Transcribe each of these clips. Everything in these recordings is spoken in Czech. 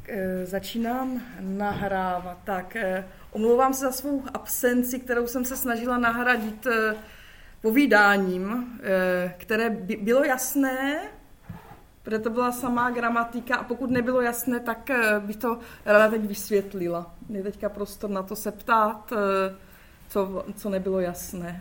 Začínám nahrávat. Tak, omlouvám se za svou absenci, kterou jsem se snažila nahradit povídáním, které bylo jasné, protože to byla samá gramatika a pokud nebylo jasné, tak bych to ráda teď vysvětlila. Je teďka prostor na to se ptát, co nebylo jasné.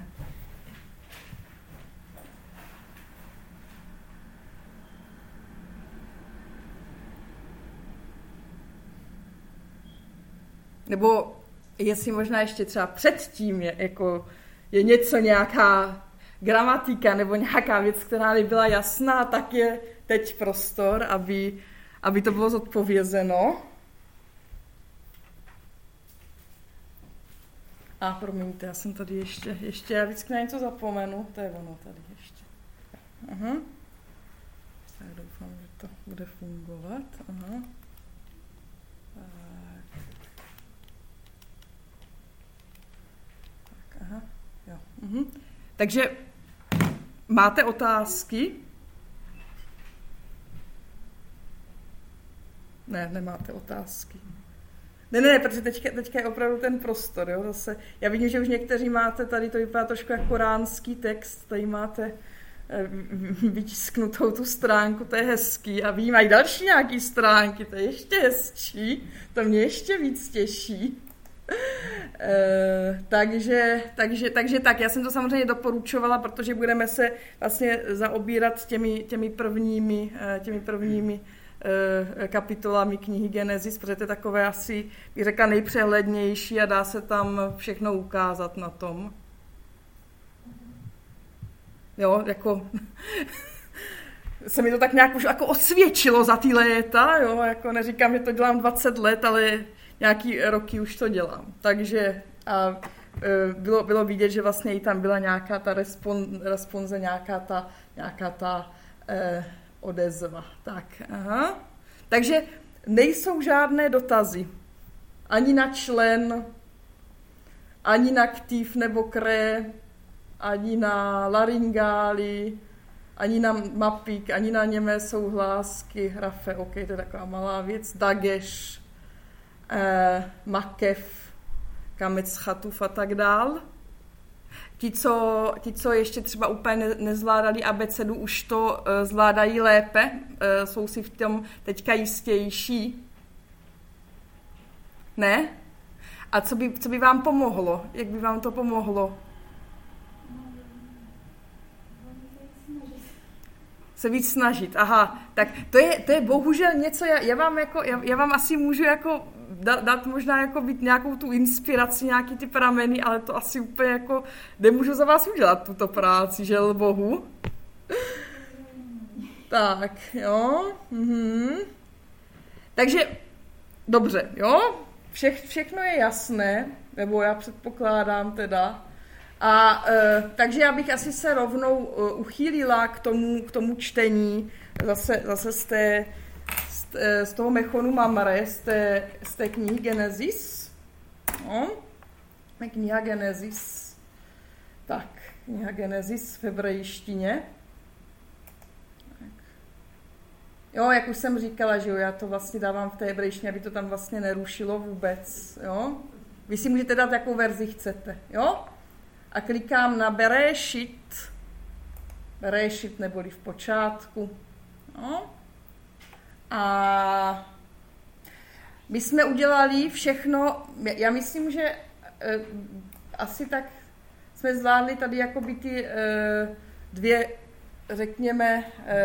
Nebo jestli možná ještě třeba předtím je něco, nějaká gramatika nebo nějaká věc, která nebyla jasná, tak je teď prostor, aby to bylo zodpovězeno. A promiňte, já jsem tady ještě já vždycky na něco zapomenu, to je ono tady ještě. Aha. Tak doufám, že to bude fungovat. Aha. Aha, jo. Takže máte otázky? Ne, nemáte otázky. Ne, protože teďka je opravdu ten prostor. Jo? Zase, já vidím, že už někteří máte, tady to vypadá trošku jako koránský text, tady máte vytisknutou tu stránku, to je hezký. A vidím, mají další nějaký stránky, to je ještě hezčí, to mě ještě víc těší. Takže tak, já jsem to samozřejmě doporučovala, protože budeme se vlastně zaobírat těmi prvními kapitolami knihy Genesis, protože to je takové asi, bych řekla, nejpřehlednější a dá se tam všechno ukázat na tom. Jo, jako se mi to tak nějak už jako osvědčilo za ty léta, jo, jako neříkám, že to dělám 20 let, ale nějaký roky už to dělám. Takže bylo vidět, že vlastně i tam byla nějaká ta responze, nějaká ta odezva. Tak, aha. Takže nejsou žádné dotazy. Ani na člen, ani na ktiv nebo kré, ani na laryngály, ani na mapík, ani na němé souhlásky, hrafe, ok, to je taková malá věc, dageš, makev, kamec chatuf a tak dál. Ti, co ještě třeba úplně nezvládali abecedu, už to zvládají lépe, jsou si v tom teďka jistější. Ne? A co by vám pomohlo? Jak by vám to pomohlo? Se víc snažit, aha. Tak to je bohužel něco, já vám asi můžu jako dát možná jako být nějakou tu inspiraci, nějaký ty prameny, ale to asi úplně jako nemůžu za vás udělat tuto práci, žel bohu. Tak, jo. Takže, dobře, jo. Všechno je jasné, nebo já předpokládám teda. A takže já bych asi se rovnou uchýlila k tomu čtení zase z toho Mechonu Mamre, z té knihy Genesis. No. Kniha Genesis. Tak, kniha Genesis v hebrejštině. Jo, jak už jsem říkala, že jo, já to vlastně dávám v té hebrejštině, aby to tam vlastně nerušilo vůbec, jo. Vy si můžete dát, jakou verzi chcete, jo. A klikám na Berešit neboli v počátku. No. A my jsme udělali všechno, já myslím, že asi tak jsme zvládli tady jakoby ty dvě, řekněme,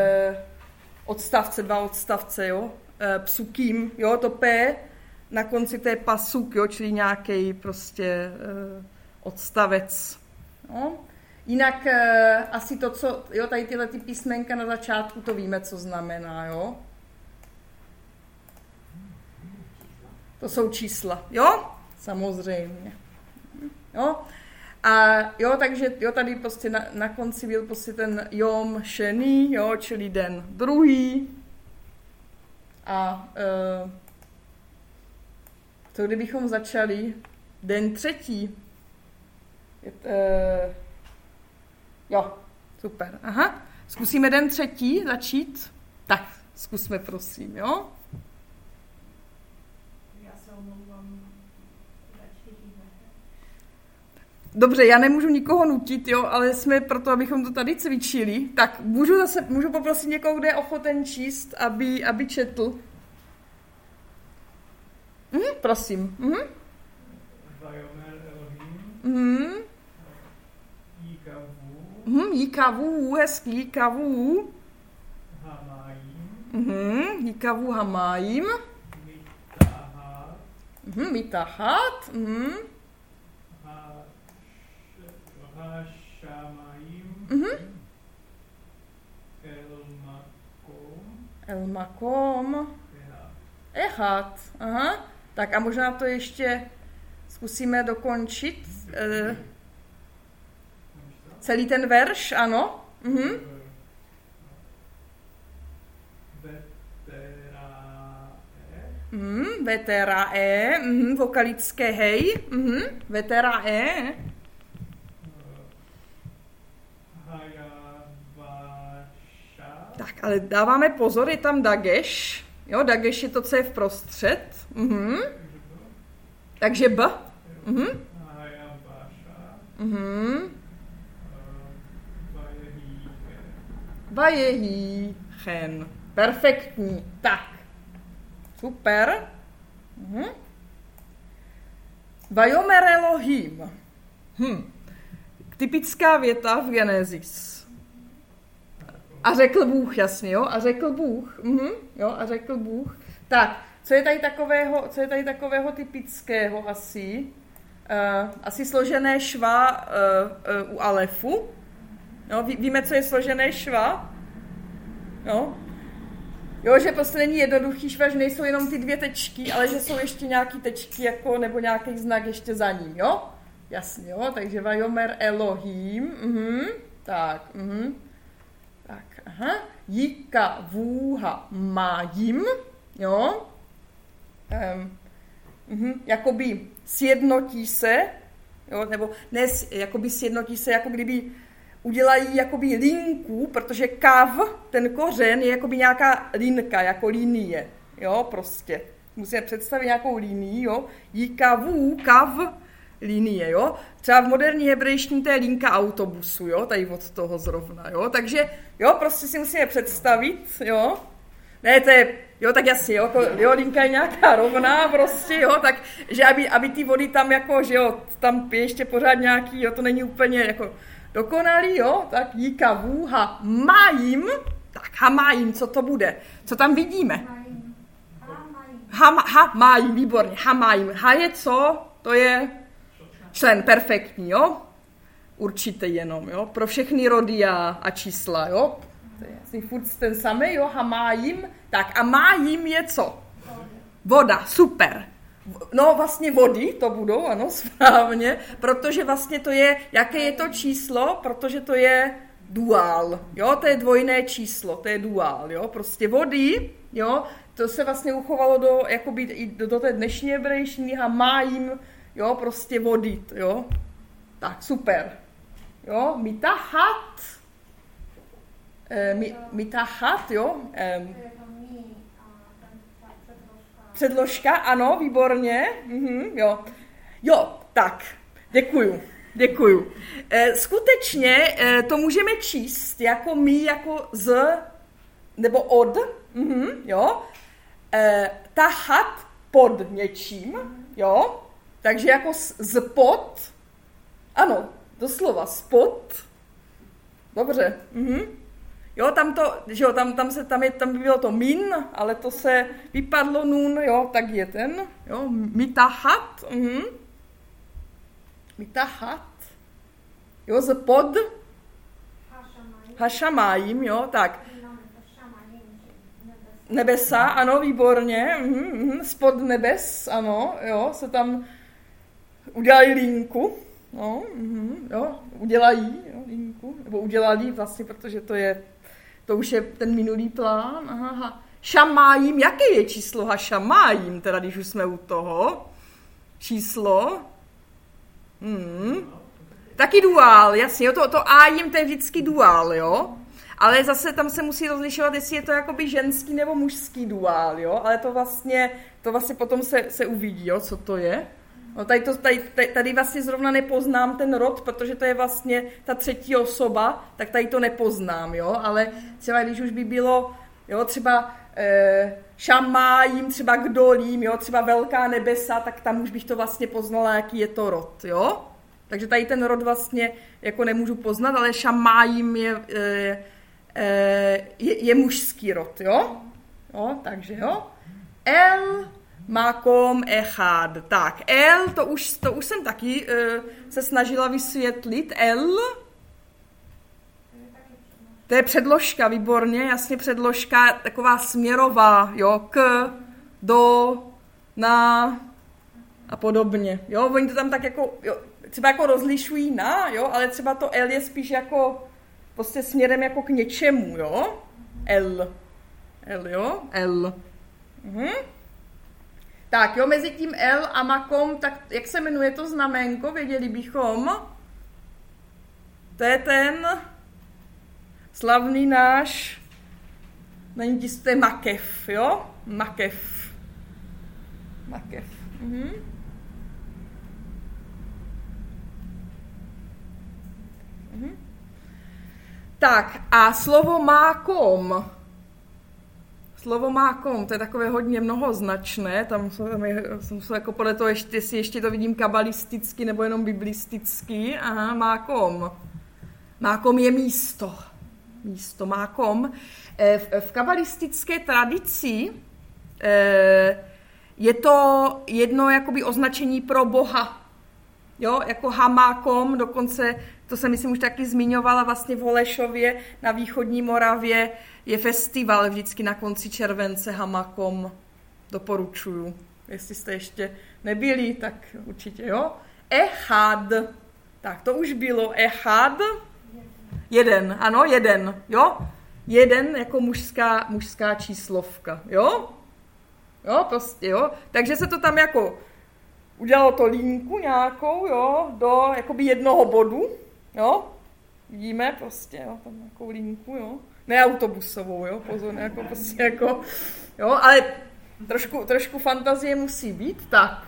dva odstavce, jo, psukim, jo, to P, na konci to je pasuk, jo, čili nějaký prostě odstavec. No. Jinak asi to, co, jo, tady tyhle ty písmenka na začátku, to víme, co znamená, jo. To jsou čísla, jo? Samozřejmě. Jo? A jo, takže jo, tady prostě na konci byl prostě ten Jom Sheni, jo, čili den druhý. A co kdybychom začali den třetí? Jo, super. Aha. Zkusíme den třetí začít? Tak, zkusme prosím, jo? Dobře, já nemůžu nikoho nutit, jo, ale jsme proto, abychom to tady cvičili. Tak můžu poprosit někoho, kdo je ochoten číst, aby četl. Prosím. Vayomer Elohim. Yikavu. Yikavu, hezký, Yikavu. Hamayim. Yikavu Hamayim. Mitahat. Mitahat. Hashamayim. Elmakom. Echat. Aha. Tak a možná to ještě zkusíme dokončit. Celý ten verš, ano. Veterae. Vokalické hej. Veterae. Tak, ale dáváme pozor, je tam dageš. Jo, dageš je to, co je vprostřed. Takže b. Vajehíchen. Perfektní. Tak. Super. Vayomer Elohim. Typická věta v Genesis. A řekl Bůh, jasně, jo? A řekl Bůh. Jo, a řekl Bůh. Tak, co je tady takového typického asi? Asi složené šva u alefu. No, víme, co je složené šva? No. Jo, že prostě není jednoduchý šva, že nejsou jenom ty dvě tečky, ale že jsou ještě nějaký tečky jako, nebo nějaký znak ještě za ním, jo? Jasně, jo, takže Vayomer Elohim. Tak, tak, aha. Yikavuha Mayim, jo? Jakoby sjednotí se, jo, nebo ne, jakoby sjednotí se, jako kdyby udělají jakoby linku, protože kav, ten kořen je jakoby nějaká linka, jako linie, jo, prostě. Musíme představit nějakou linii, jo. Yikavu, kav, linie, jo. Třeba v moderní hebrejštině to je linka autobusu, jo, tady od toho zrovna, jo. Takže, jo, prostě si musíme představit, jo. Ne, to je, jo, tak jasně, jo, linka je nějaká rovná prostě, jo, tak, že aby ty vody tam jako, že jo, tam je ještě pořád nějaký, jo, to není úplně jako dokonalý, jo, tak Yikavu Hamayim, tak Hamayim, co to bude? Co tam vidíme? Hamayim, výborně, Hamayim. Ha je co? To je člen, perfektní, jo? Určitě jenom, jo? Pro všechny rody a čísla, jo? To je asi furt ten samý, jo? Hamayim. Tak a Mayim je co? Voda, super. No vlastně vody to budou, ano, správně, protože vlastně to je, jaké je to číslo, protože to je duál, jo, to je dvojné číslo, to je duál, jo, prostě vody, jo, to se vlastně uchovalo do té dnešní hebrejštiny Hamayim, jo, prostě vody, jo, tak super, jo, mitahat, jo, předložka, ano, výborně, jo, tak, děkuju. Skutečně to můžeme číst jako my, jako z, nebo od, jo, tahat pod něčím, jo, takže jako z pod, ano, doslova spod, dobře, Jo, tam to, že jo, tam by bylo to min, ale to se vypadlo nun, jo, tak je ten, jo, mitahat, mitahat, jo, z pod, hashamayim, jo, tak, nebesa, ano, výborně, spod nebes, ano, jo, se tam udělají linku, no, jo, udělají, jo, linku, nebo udělali vlastně, protože to už je ten minulý plán. Aha. Šamájím, jaké je číslo hašamájím, teda když už jsme u toho? Číslo? Taky duál, jasně, jo, to ájím, to je vždycky duál, jo? Ale zase tam se musí rozlišovat, jestli je to jakoby ženský nebo mužský duál, jo? Ale to vlastně potom se uvidí, jo, co to je. No, tady vlastně zrovna nepoznám ten rod, protože to je vlastně ta třetí osoba, tak tady to nepoznám, jo, ale třeba když už by bylo, jo, třeba šamájím, třeba kdolím, jo, třeba velká nebesa, tak tam už bych to vlastně poznala, jaký je to rod, jo. Takže tady ten rod vlastně jako nemůžu poznat, ale šamájím je mužský rod, jo. Jo, takže jo. El makom echad. Tak, el, to už jsem taky se snažila vysvětlit. El, to je předložka, výborně, jasně předložka, taková směrová, jo, k, do, na a podobně. Jo, oni to tam tak jako, jo, třeba jako rozlišují na, jo, ale třeba to el je spíš jako prostě směrem jako k něčemu, jo. El, jo, el. Tak jo, mezi tím el a makom, tak jak se jmenuje to znamenko, věděli bychom? To je ten slavný náš, není to je makev, jo? Makev. Tak a slovo mákom. Slovo mákom, to je takové hodně mnohoznačné, tam jsou jako podle toho, jestli ještě to vidím kabalisticky nebo jenom biblisticky. Aha, mákom. Mákom je místo. Místo, mákom. V kabalistické tradici je to jedno jakoby označení pro Boha. Jo, jako hamákom, dokonce, to jsem myslím už taky zmiňovala, vlastně v Holešově na východní Moravě je festival vždycky na konci července Hamakom. Doporučuju. Jestli jste ještě nebyli, tak určitě, jo. Echad. Tak, to už bylo. Echad. Jeden, ano, jeden, jo. Jeden jako mužská číslovka, jo. Jo, prostě, jo. Takže se to tam jako udělalo to linku nějakou, jo, do jakoby jednoho bodu, jo. Vidíme prostě, jo, tam nějakou linku, jo. Ne autobusovou, jo, pozor, jako prostě jako, jo, ale trošku fantazie musí být, tak.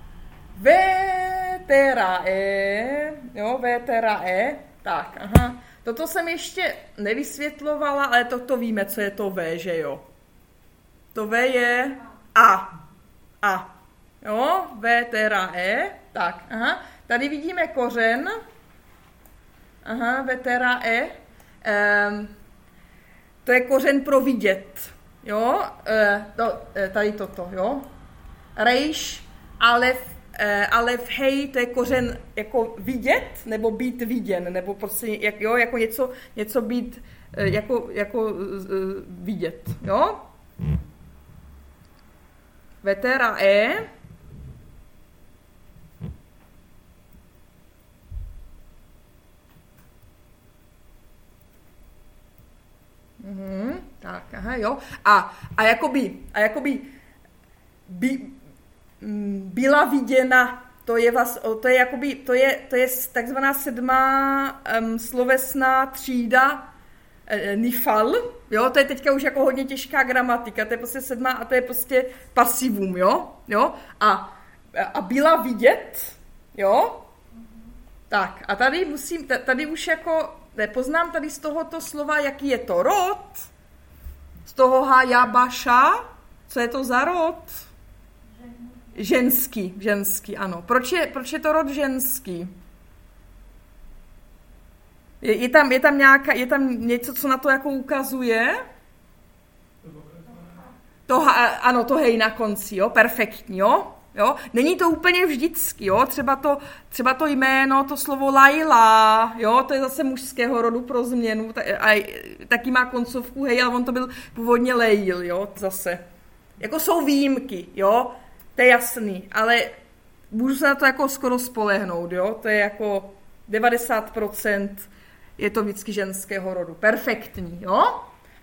Vetera e, tak, aha. Toto jsem ještě nevysvětlovala, ale to víme, co je to V, že jo. To V je A. Jo, vetera e, tak, aha. Tady vidíme kořen, aha, vetera e, to je kořen pro vidět, jo, tady toto, jo. Rejš, alef, hej, to je kořen jako vidět, nebo být viděn, nebo prostě, jo, jako něco být, jako vidět, jo. Vetera e, tak, aha, jo. A jakoby byla viděna, to je takzvaná 7. slovesná třída nifal, jo, to je teďka už jako hodně těžká gramatika, to je prostě 7. a to je prostě pasivum, jo, a byla vidět, jo, tak, a tady už jako nepoznám tady z tohoto slova, jaký je to rod, z toho hajabaša, co je to za rod? Ženský, ano. Proč je to rod ženský? Je tam něco, co na to jako ukazuje? Ano, to hej na konci, jo, perfektní, jo. Není to úplně vždycky, jo, třeba to jméno, to slovo Laila, jo, to je zase mužského rodu pro změnu, taky má koncovku hej, ale on to byl původně Leil, jo, zase. Jako jsou výjimky, jo, to je jasný, ale můžu se na to jako skoro spolehnout, jo, to je jako 90% je to vždycky ženského rodu, perfektní, jo.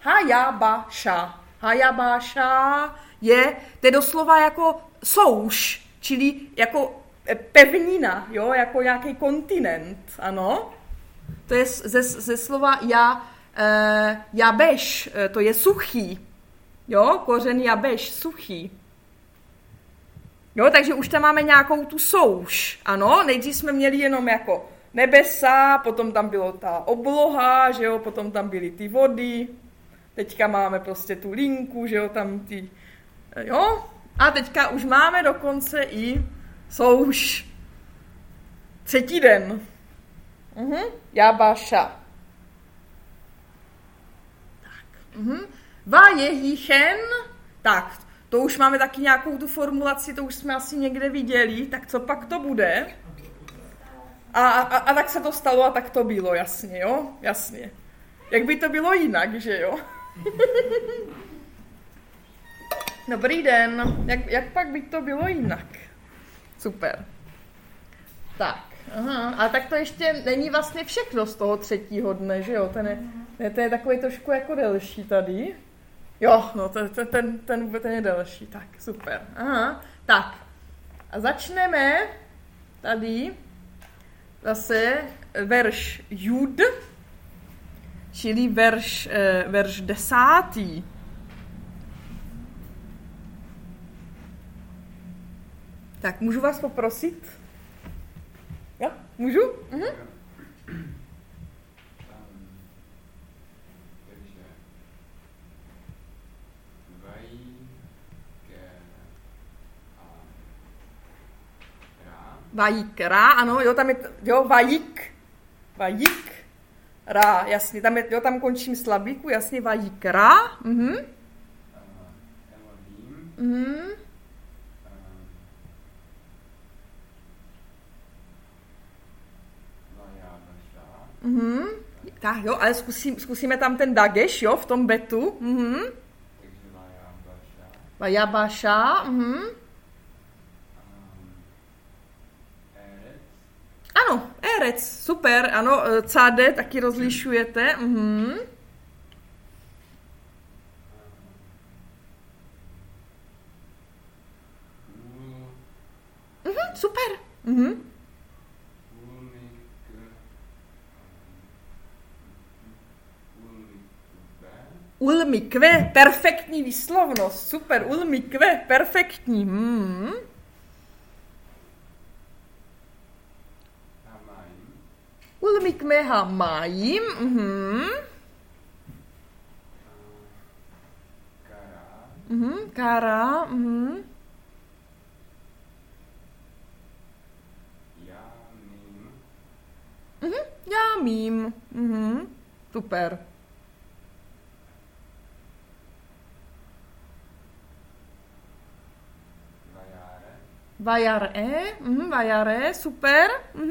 Hajabaša to je doslova jako souš, čili jako pevnina, jo, jako nějaký kontinent, ano. To je ze slova jabeš, to je suchý, jo, kořen jabeš, suchý. Jo, takže už tam máme nějakou tu souš. Ano, nejdřív jsme měli jenom jako nebesa, potom tam bylo ta obloha, že jo, potom tam byly ty vody. Teďka máme prostě tu linku, že jo, tam ty, jo. A teďka už máme dokonce i souš. Třetí den. Jabaša. Tak. Vajehichen. Tak, to už máme taky nějakou tu formulaci, to už jsme asi někde viděli. Tak co pak to bude? A tak se to stalo a tak to bylo, jasně, jo? Jasně. Jak by to bylo jinak, že jo? Dobrý den. Jak pak by to bylo jinak? Super. Tak. Aha. A tak to ještě není vlastně všechno z toho třetího dne, že jo? Ten je takový trošku jako delší tady. Jo, no ten je delší. Tak, super. Aha. Tak. A začneme tady zase verš Jud, čili verš 10. Tak, můžu vás poprosit? Jo, můžu? Vajikra, ano, jo, tam je, jo, vajik, ra, jasně, tam je, jo, tam končím slabiku, jasně, vajikra, Tak, jo, ale zkusíme tam ten dageš, jo, v tom betu, Vajabaša, Ano, erec, super, ano, cáde taky rozlišujete, Super, Ulmikve, perfektní výslovnost, super, ulmikve, perfektní, Ulmikme hamayim, Kara, Jamim, super. Vajare, super.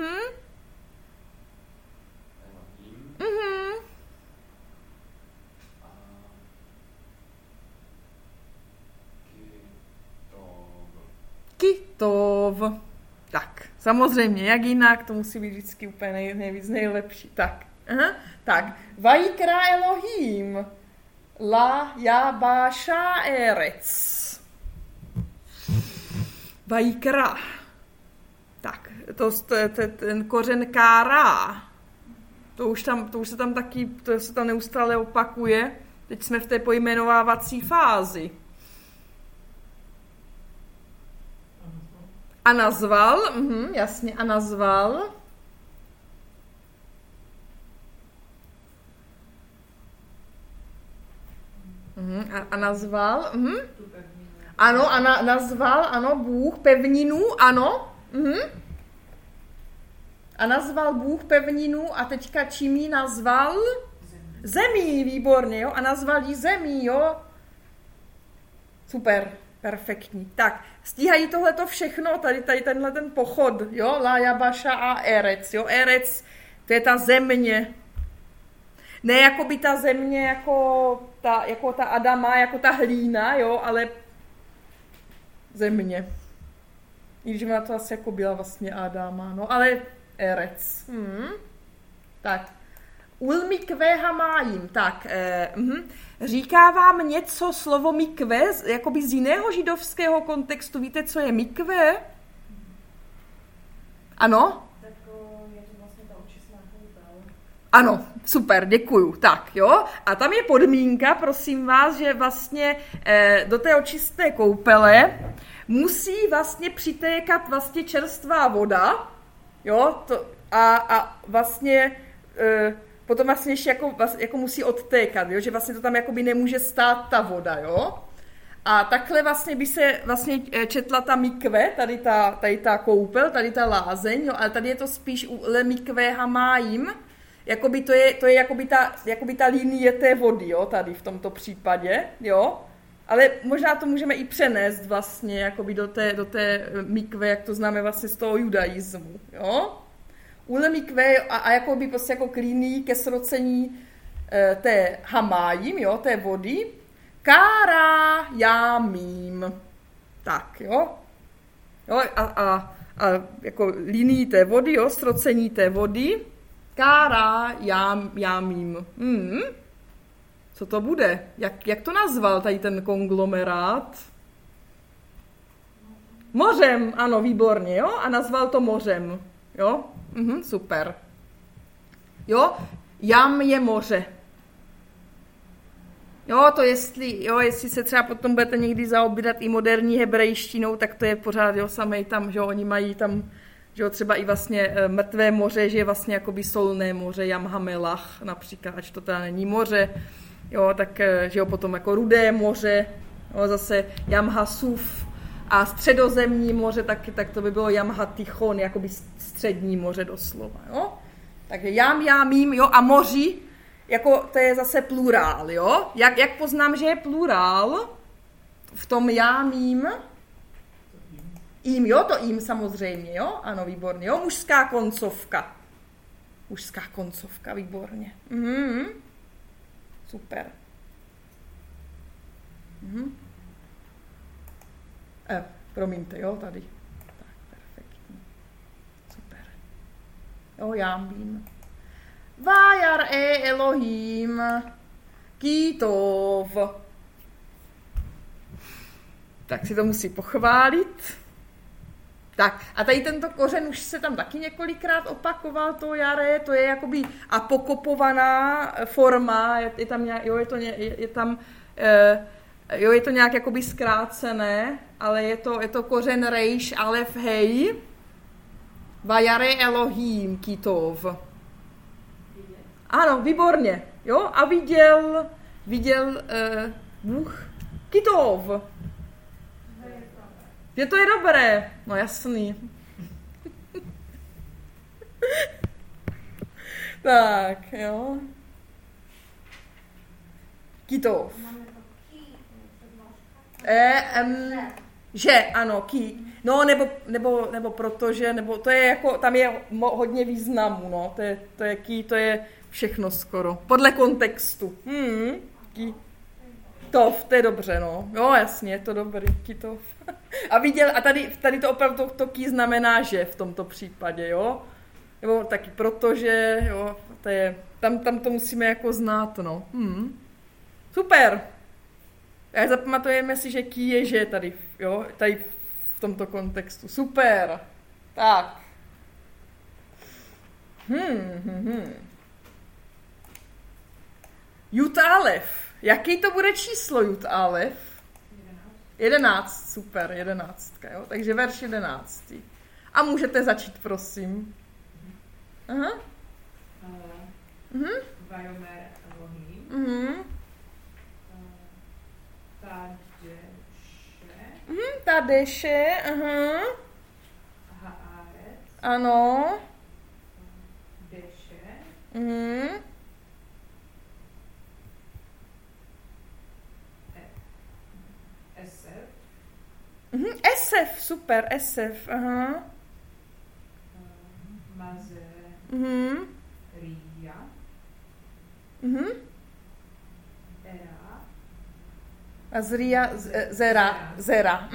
Kitov. Tak, samozřejmě, jak jinak, to musí být vždycky úplně nejvíc nejlepší. Tak, tak. Vajikra Elohim. La Jabasha Eretz. Vajikra. Tak, ten kořen kára. To se tam taky, to se tam neustále opakuje. Teď jsme v té pojmenovávací fázi. A nazval, jasně, a nazval. A nazval, ano, a nazval, ano, Bůh pevninu, ano, A nazval Bůh pevninu a teďka čím ji nazval? Zemí, výborně, jo, a nazval ji zemí, jo. Super. Perfektní. Tak, stíhají tohleto všechno, tady tenhle ten pochod, jo, La Jabaša a Erec, jo, Erec, to je ta země. Ne jako by ta země, jako ta Adama, jako ta hlína, jo, ale země. I když ona to asi jako byla vlastně Adama, no, ale Erec. Tak. Ulmikve hamájim, tak, říká vám něco slovo mikve, jakoby z jiného židovského kontextu, víte, co je mikve? Ano? Tak je to vlastně ta očistná koupel. Ano, super, děkuju, tak, jo, a tam je podmínka, prosím vás, že vlastně do té očistné koupele musí vlastně přitékat vlastně čerstvá voda, jo, a vlastně potom vlastně ještě jako musí odtékat, jo, že vlastně to tam jakoby nemůže stát ta voda, jo. A takhle vlastně by se vlastně četla ta mikve, tady ta koupel, tady ta lázeň, jo, ale tady je to spíš u le mikve hamájim, jakoby to je jakoby ta linie té vody, jo, tady v tomto případě, jo. Ale možná to můžeme i přenést vlastně jakoby do té mikve, jak to známe vlastně z toho judaismu, jo. Ule mikve a jakoby prostě jako klíný ke srocení té hamájim, jo, té vody, kára jámím. Tak, jo. Jo, a jako linii té vody, jo, srocení té vody, kára jámím. Co to bude? Jak to nazval tady ten konglomerát? Mořem, ano, výborně, jo? A nazval to mořem, jo? Super. Jo, jam je moře. Jo, to jestli se třeba potom budete někdy zaobírat i moderní hebrejštinou, tak to je pořád, jo, samej tam, že jo, oni mají tam, že jo, třeba i vlastně mrtvé moře, že je vlastně jakoby solné moře, Jam HaMelach například, ač to teda není moře, jo, tak, že jo, potom jako Rudé moře, jo, zase Jam HaSuf a středozemní moře, tak to by bylo Jam HaTichon, jakoby střední moře doslova, jo. Takže Jámím, jo, a moři, jako to je zase plurál, jo. Jak poznám, že je plurál v tom jámím? Jo, to jím samozřejmě, jo. Ano, výborně, jo. Mužská koncovka, výborně. Super. Promiňte, jo, tady. Tak, perfektní. Super. Jo, jámím. Vajar Elohim Kitov. Tak si to musí pochválit. Tak, a tady tento kořen už se tam taky několikrát opakoval, to jare, to je jakoby apokopovaná forma, je tam nějak, je to nějak jakoby zkrácené, ale je to kořen rejš alef hej. Vajare Elohim Kitov. Ano, výborně, jo, a viděl Bůh Kitov. Je to dobré, no jasný. Tak, jo. Kitov. Že, ano, ki. No, nebo protože, nebo to je jako, tam je hodně významů, no, to je ki, to je všechno skoro, podle kontextu. Ki. Kitov, to je dobře, no. Jo, jasně, je to dobrý, Kitov. A tady to opravdu to ký znamená, že v tomto případě, jo. Nebo taky protože, jo, to je, tam to musíme jako znát, no. Super. A zapamatujeme si, že ký je že tady, jo, tady v tomto kontextu. Super. Tak. Jut Alef. Jaký to bude číslo Jut Alef? 11, super, 11, jo. Takže verš 11. A můžete začít, prosím. Aha. Vajomer Elohim. Tadeše, aha. Haaret. Ano. Deše. Esef. Esef, super, Esef, aha. Maze. Ria. Era. Azria, Zera.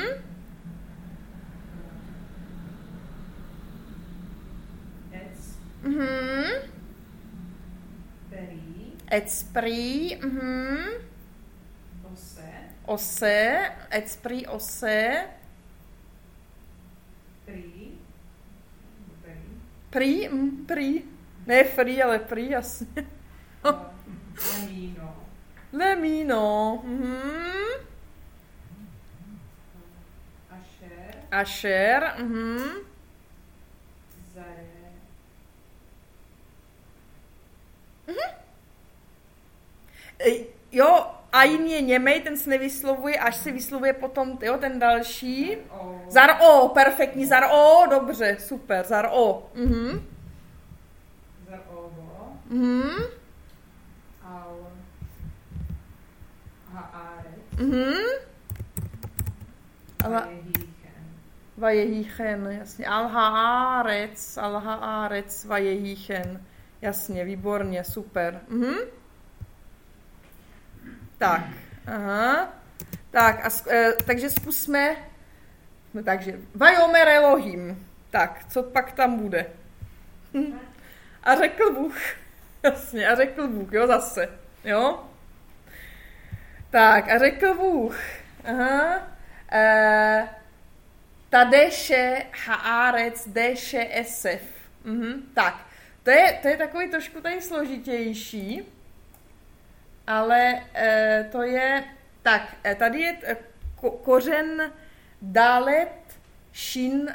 Peri. Etspri, Ose. Etspri, Ose. Pri. Ne free, ale pri, jasně. Lemino. Asher, Zare. Jo, Ain je němej, ten se nevyslovuje, až se vyslovuje potom, jo, ten další. Zar-o, perfektní, Zar-o, dobře, super, Zar-o. Zarovo. Al. Haaret. Ale Vajehichen. Vajehichen, jasně. Al-Haaretz, Vajehichen. Jasně, výborně, super. Tak, aha. Tak, takže zkusme. No, takže, Vajomer Elohim. Tak, co pak tam bude? A řekl Bůh. Jasně, a řekl Bůh, jo, zase. Jo? Tak, a řekl Bůh. Aha. Tadeše Haaretz Deše Esef. Tak, to je takový trošku tady složitější, ale to je, tak, tady je kořen Dalet Shin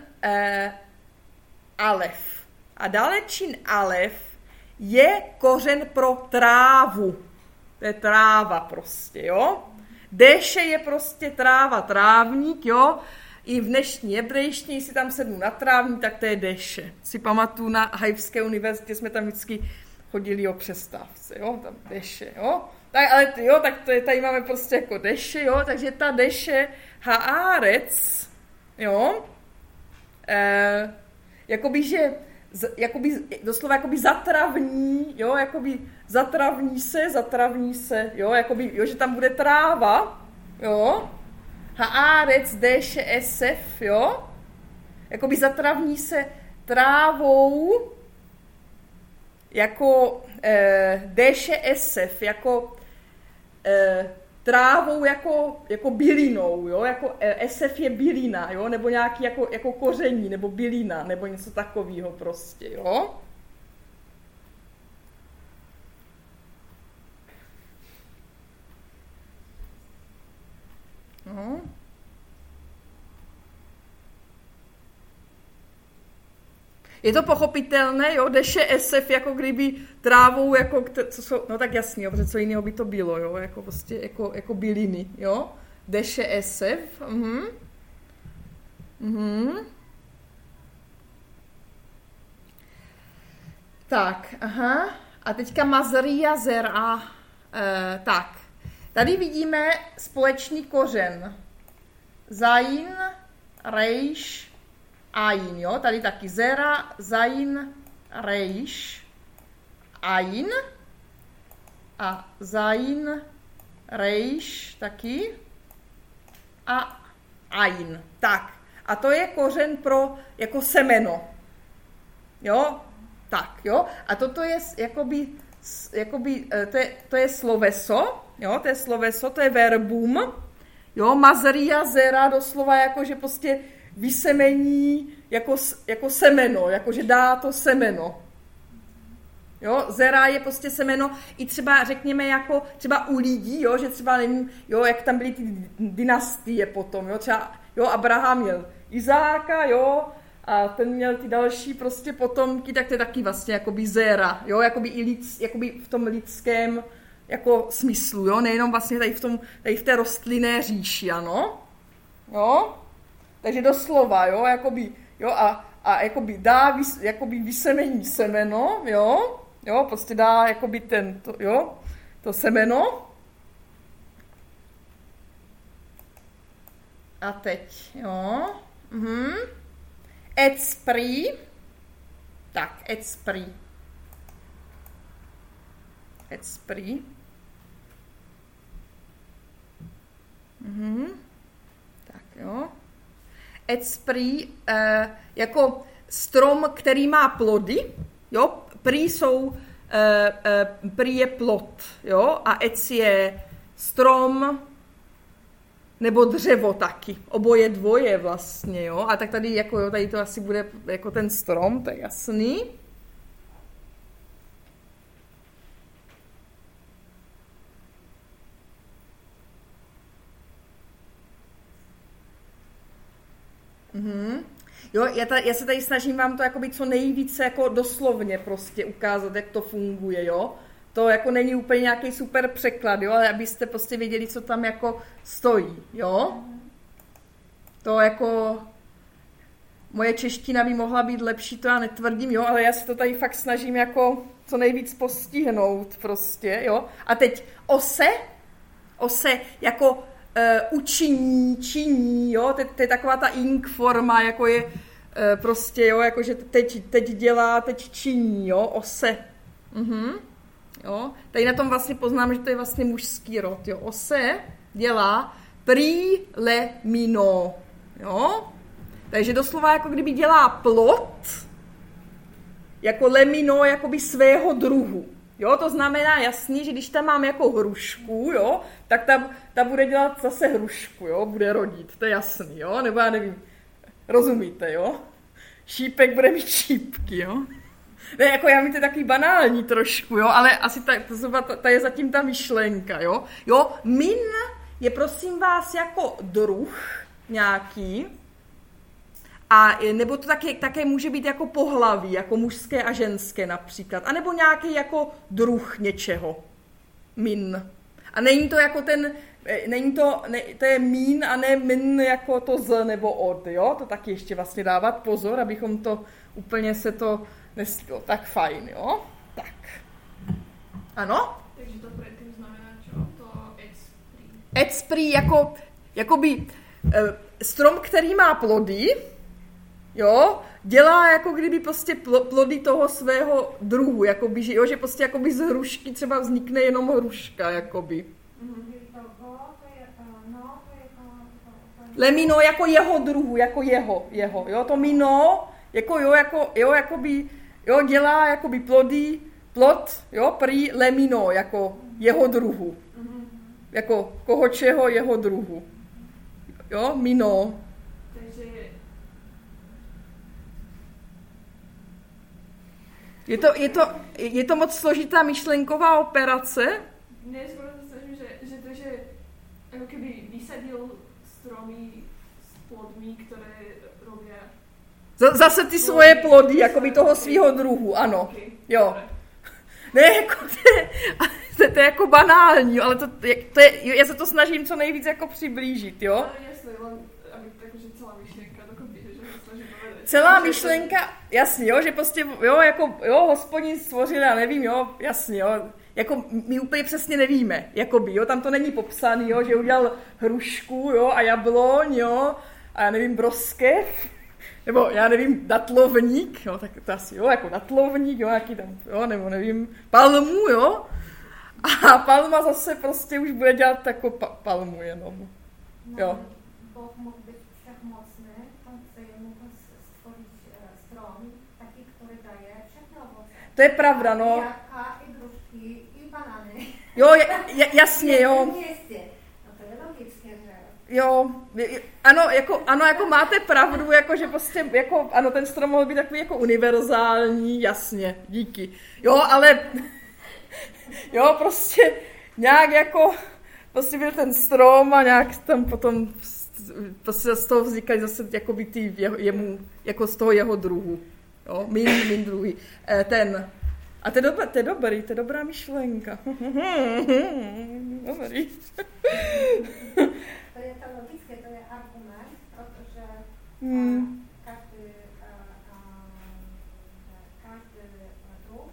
Alef. A Dalet Shin Alef je kořen pro trávu. To je tráva prostě, jo. Deše je prostě tráva, trávník, jo. I v dnešní hebrejštině, jestli tam sednu na trávník, tak to je deše. Si pamatuju, na Haifské univerzitě jsme tam vždycky chodili o přestávce, jo, tam deše, jo. Tak, ale jo, tak to je, tady máme prostě jako deše, jo, takže ta deše Haaretz, jo, jakoby, že, jakoby, doslova jakoby zatravní, jo, jakoby zatravní se, jo, jakoby, jo, že tam bude tráva, jo, Haaretz Deše Esef, jo, jakoby zatravní se trávou, jako Deše Esef, jako trávou jako bylinou, jo, jako Esef je bylina, jo, nebo nějaký jako koření, nebo bylina, nebo něco takového prostě, jo. No. Je to pochopitelné, jo, Deše Esef, jako kdyby trávou, jako, co jsou, no tak jasný, jo, protože co jiného by to bylo, jo, jako prostě, jako byliny, jo, Deše Esef, Tak, aha, a teďka Mazria Zera, tak, tady vidíme společný kořen, Zain, Reish, Ain, jo, tady taky Zera, Zain, Reish, Ain a Zain, Reish taky a Ain. Tak, a to je kořen pro jako semeno, jo, tak, jo, a toto je jakoby to je sloveso, jo, to je sloveso, to je verbum, jo, Mazria Zera doslova jako, že prostě vysemení jako semeno, jakože dá to semeno. Jo, Zera je prostě semeno i třeba, řekněme, jako třeba u lidí, jo, že třeba nevím, jo, jak tam byly ty dynastie potom, jo, třeba, jo, Abraham měl Izáka, jo, a ten měl ty další prostě potomky, tak to je taky vlastně jakoby Zera, jo, jakoby v tom lidském jako smyslu, jo, nejenom vlastně tady v té rostlinné říši, ano, jo. Takže doslova, jo, jakoby, jo, a jakoby dá jakoby vysemení semeno, jo, prostě dá jakoby to semeno. A teď, jo, Etspri, tak, Etspri, tak, jo. Etspri, jako strom, který má plody, jo, prý je plod, jo, a ec je strom nebo dřevo taky, oboje dvoje vlastně, jo, a tak tady, jako, jo, tady to asi bude jako ten strom, to je jasný. Jo, já se tady snažím vám to jakoby co nejvíce jako doslovně prostě ukázat, jak to funguje, jo. To jako není úplně nějaký super překlad, jo, ale abyste prostě věděli, co tam jako stojí, jo. To jako... Moje čeština by mohla být lepší, to já netvrdím, jo, ale já se to tady fakt snažím jako co nejvíc postihnout prostě, jo. A teď ose jako učiní, činí, jo, to je taková ta ing forma, jako je prostě, jo, jakože teď dělá, teď činí, jo, ose. Jo. Tady na tom vlastně poznám, že to je vlastně mužský rod, jo. Ose dělá prý le mino, jo. Takže doslova jako kdyby dělá plod, jako lemino, jakoby svého druhu. Jo, to znamená jasný, že když tam mám jako hrušku, jo, tak ta bude dělat zase hrušku, jo, bude rodit, to je jasný, jo, nebo já nevím, rozumíte, jo. Šípek bude mít šípky, jo. Ne, jako já mi to je takový banální trošku, jo, ale asi ta je zatím ta myšlenka, jo. Jo, min je prosím vás jako druh nějaký, a nebo to také může být jako pohlaví, jako mužské a ženské například. A nebo nějaký jako druh něčeho. Min. A není to jako to je mín a ne min jako to z nebo od, jo? To taky ještě vlastně dávat pozor, abychom to úplně se to nestilo. Tak fajn, jo? Tak. Ano? Takže to predtým znamená čo? To edsprý. Edsprý jakoby strom, který má plody, jo, dělá jako kdyby prostě plody toho svého druhu, jakoby, že prostě jakoby z hrušky třeba vznikne jenom hruška, jakoby. Lemino jako jeho druhu, jako jeho, jo, to mino, jakoby, dělá jakoby plod, jo, prý lemino, jako jeho druhu, jako koho čeho jeho druhu, jo, mino. Je to moc složitá myšlenková operace? Ne, skoro to snažím, že ako keby vysadil stromy s plodmi, ktoré robia... Zase ty svoje plody, jakoby toho svýho druhu, ano. Okay. Jo. Ne, jako to je jako banální, ale já se to snažím co nejvíc jako přiblížit, jo? Ale jasně, aby takže celá myšlenka dokopy, že se snažím povedať. Celá myšlenka, jasně, jo, že prostě, Hospodin stvořil, já nevím, jo, jasně, jo, jako my úplně přesně nevíme, jakoby, jo, tam to není popsaný, jo, že udělal hrušku, jo, a jabloň, jo, a já nevím, broskev, nebo já nevím, datlovník, jo, tak to asi, jo, jako datlovník, jo, jaký tam, jo, nebo nevím, palmu, jo, a palma zase prostě už bude dělat jako palmu jenom, jo. Boh mohl být všechmocný, on se mohl stvořit strom, taky, který daje všechno ovoce. To je pravda, no. Jaká i družky, i banány. Jo, jasně, jo. No to je logické, že? Jo, ano, jako máte pravdu, jako že prostě, jako, ano, ten strom mohl být takový jako univerzální, jasně, díky. Jo, ale, jo, prostě nějak jako, prostě byl ten strom a nějak tam potom prostě z toho vznikaly zase jakoby ty jemu, jako z toho jeho druhu. Jo, min druhý. A to je dobrý, to je dobrá myšlenka. Dobrý. To je to logické, to je argument, protože každý druh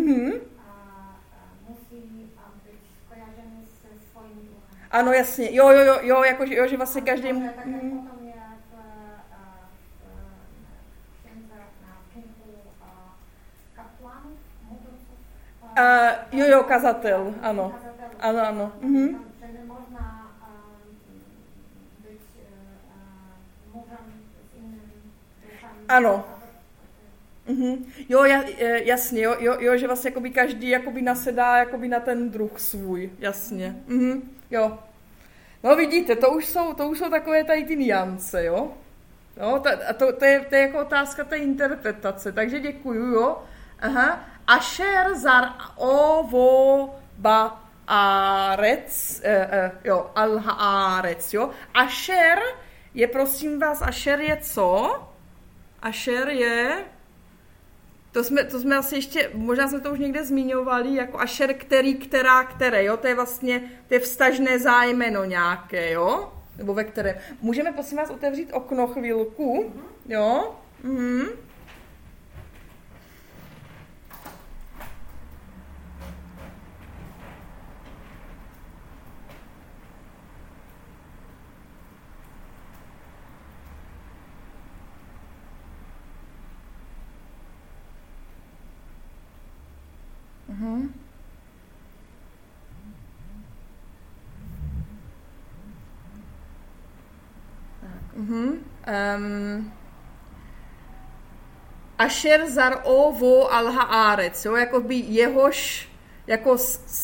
musí být spojažený se svým druhem. Ano, jasně, jo, jakože, že vlastně každý... Potom je Jo, kazatel, ano. Ano. Že nemožná být mužem s jiným druhem. Ano. Jo, jasně, jo, že vlastně jakoby každý jakoby nasedá jakoby na ten druh svůj, jasně. Jo. No vidíte, to už jsou takové tady ty niance, jo. Jo, to je jako otázka té interpretace, takže děkuju, jo. Aha. Asher zar ovo ba arec, jo, al haaretz, jo. Asher je, prosím vás, Ašer je co? Ašer je... To jsme asi ještě, možná jsme to už někde zmiňovali, jako Ašer, který, která, které, jo? To je vlastně, to je vztažné zájmeno nějaké, jo? Nebo ve kterém. Můžeme, prosím vás, otevřít okno chvilku, jo? Mhm. Mhm. Asher zar'o vo al haaretz, jo, jako by jehož, jako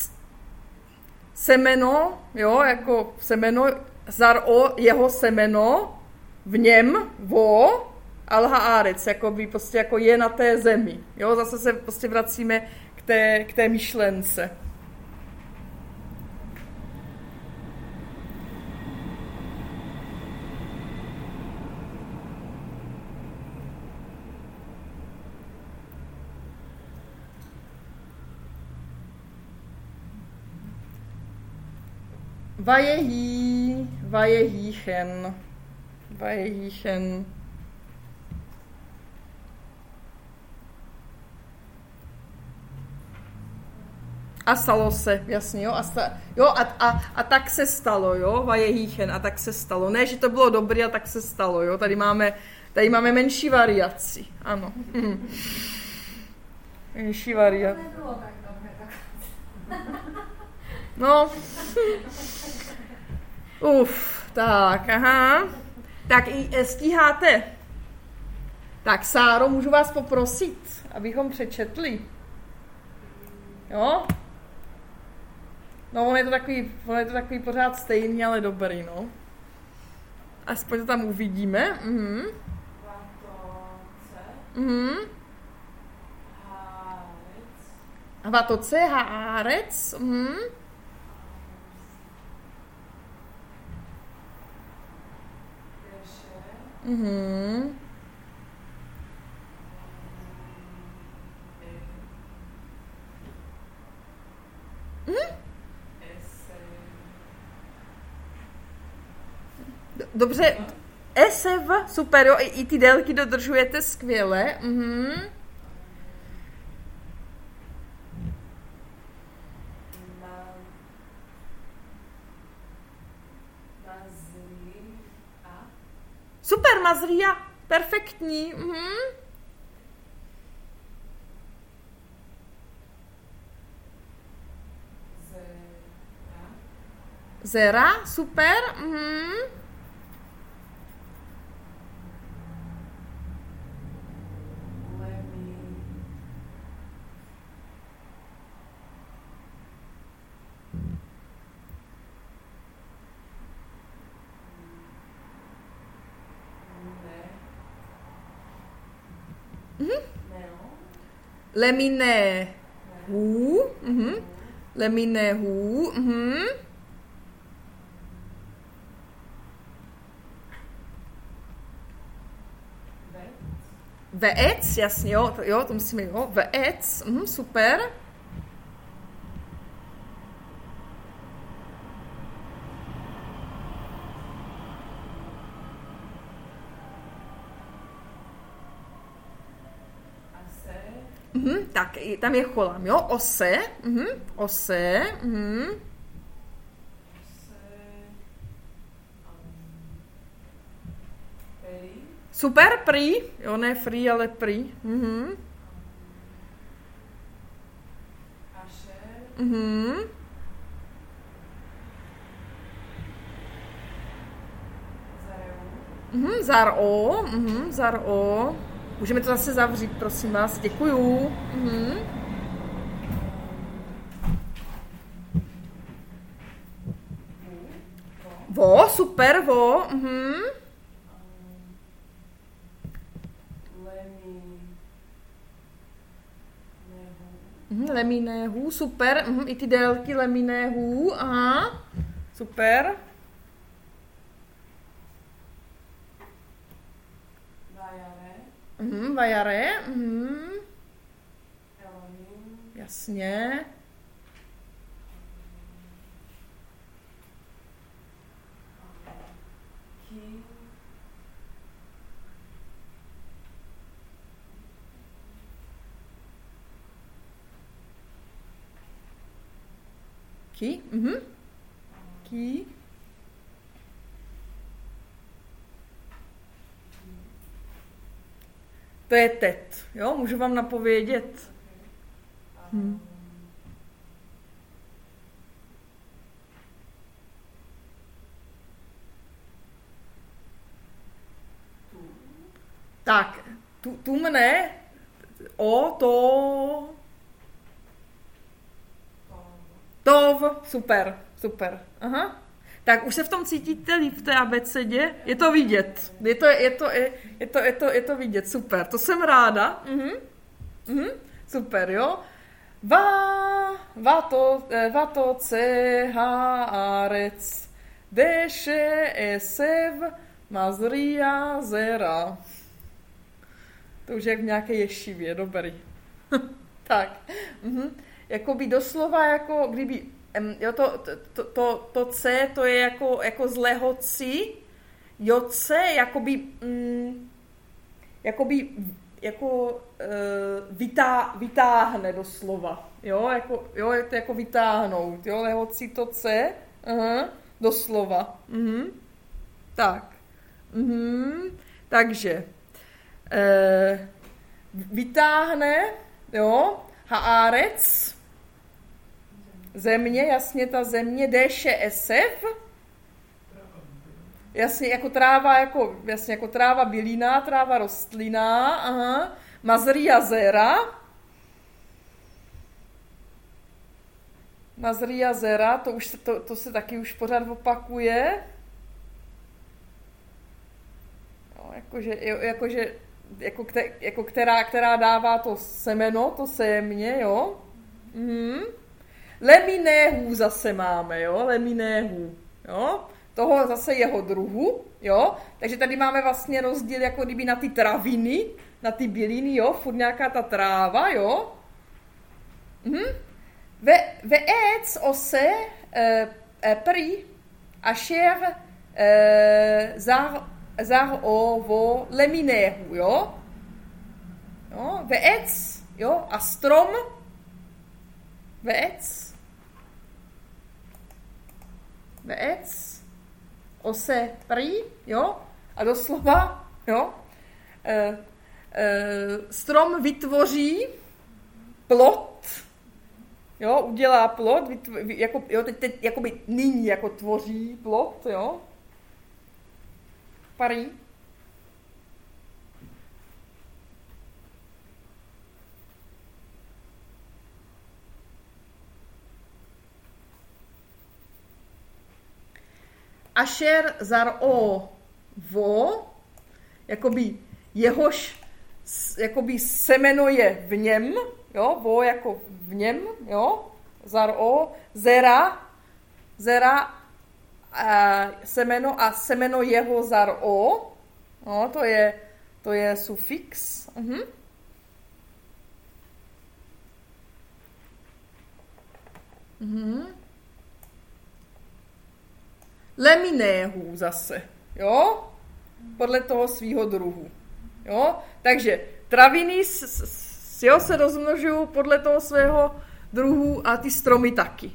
semeno, jo, jako semeno, zar'o, jeho semeno, v něm, vo, al haaretz, jako by prostě jako je na té zemi, jo, zase se prostě vracíme k té myšlence. Vajehíchen. A stalo se, jasně, jo. A tak se stalo, jo. Vajehíchen, a tak se stalo. Ne, že to bylo dobré, a tak se stalo, jo. Tady máme menší variaci, ano. Menší variaci. No. Tak, aha. Tak stíháte. Tak, Sáro, můžu vás poprosit, abychom přečetli. Jo? No, on je to takový pořád stejný, ale dobrý, no. Aspoň to tam uvidíme. Mhm. Vatoce, hárec. Mhm. Mhm. Dobře, esev, super, jo, i ty délky dodržujete skvěle. Mhm. Super, Mazria, perfektní. Mhm. Zera, super. Mhm. Lemine hů. Mhm. Lemine hů. Mhm. Veec, jasně, jo, to musíme, jo, veec, super. Tak, tam je cholam, jo, ose, ose, super, prý, jo, ne free, ale prý, Zar-o, zar-o. Můžeme to zase zavřít, prosím vás, děkuju. Vo, super, vo. Leminéhů, super. I ty délky leminéhů, aha. Super. Vajare. Elohim, Jasně. Ki, Ki. Ki. To je tet, jo? Můžu vám napovědět. Tak, tumne, tov, super, aha. Tak už se v tom cítíte líp v té abecedě? Je to vidět, je to vidět, super, to jsem ráda. Super, jo. Vato, Haaretz, Deshe, Esev, Mazria, Zera. To už je jak v nějaké ješivě, dobrý. Tak, jakoby doslova, jako kdyby, jo, to C, to je jako z lehoci, joce, vytáhne doslova, jo, je to jako vytáhnout, jo, lehoci to C, doslova, tak, takže, vytáhne, jo, Haaretz, země, jasně ta země, Deshe Esev, jasně jako tráva bylina, tráva rostlina, aha, Mazria Zera, to se taky už pořád opakuje. No, která dává to semeno, to sémě, jo. Leminéhu zase máme, jo, leminéhu, jo. Toho zase jeho druhu, jo. Takže tady máme vlastně rozdíl jako kdyby na ty traviny, na ty byliny, jo, furt nějaká ta tráva, jo. Veec ose pri asher zar ovo leminéhu, jo. Veec, jo, a strom, veec, ose pri, jo, a doslova, jo, strom vytvoří plod, jo, udělá plod, teď jakoby nyní jako tvoří plod, jo, pari. Asher zar'o vo, jakoby jehož, jakoby semeno je v něm, jo, vo jako v něm, jo, zar'o, zera, semeno a semeno jeho zar'o, no, to je sufix. Leminéhu zase, jo, podle toho svýho druhu, jo, takže traviny se rozmnožují podle toho svého druhu a ty stromy taky.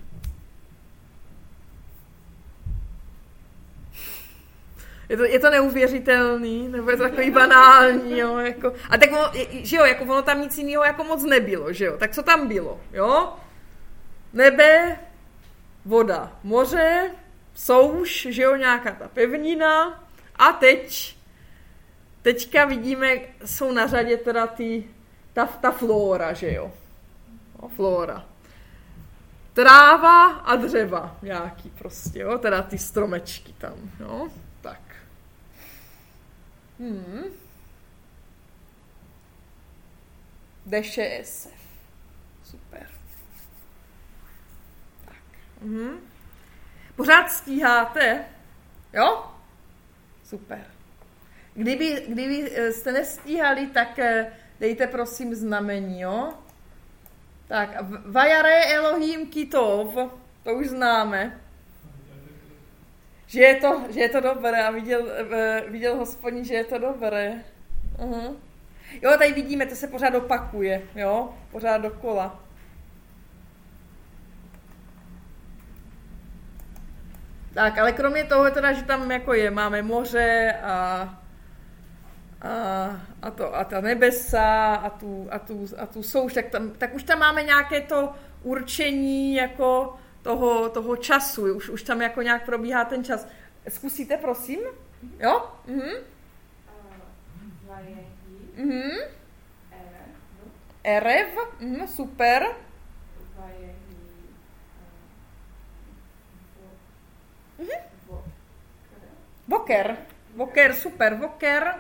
Je to neuvěřitelný, nebo je to takový banální, jo, jako. A tak že jo, jako ono tam nic jiného jako moc nebylo, že jo, tak co tam bylo, jo, nebe, voda, moře, souš, že jo, nějaká ta pevnina a teďka vidíme, jsou na řadě teda ta flóra, že jo, no, flóra. Tráva a dřeva nějaký prostě, jo, teda ty stromečky tam, jo, tak. Deshe Esef. Super. Tak. Pořád stíháte? Jo? Super. Kdyby jste nestíhali, tak dejte prosím znamení, jo? Tak, Vajare Elohim Kitov, to už známe. Že je to dobré a viděl Hospodin, že je to dobré. Uh-huh. Jo, tady vidíme, to se pořád opakuje, jo? Pořád dokola. Tak, ale kromě toho teda, že tam jako máme moře a ta nebesa a tu souš, tak už tam máme nějaké to určení jako toho času, už tam jako nějak probíhá ten čas. Zkusíte, prosím? Jo? Mhm. Erev, super. Voker, super, voker.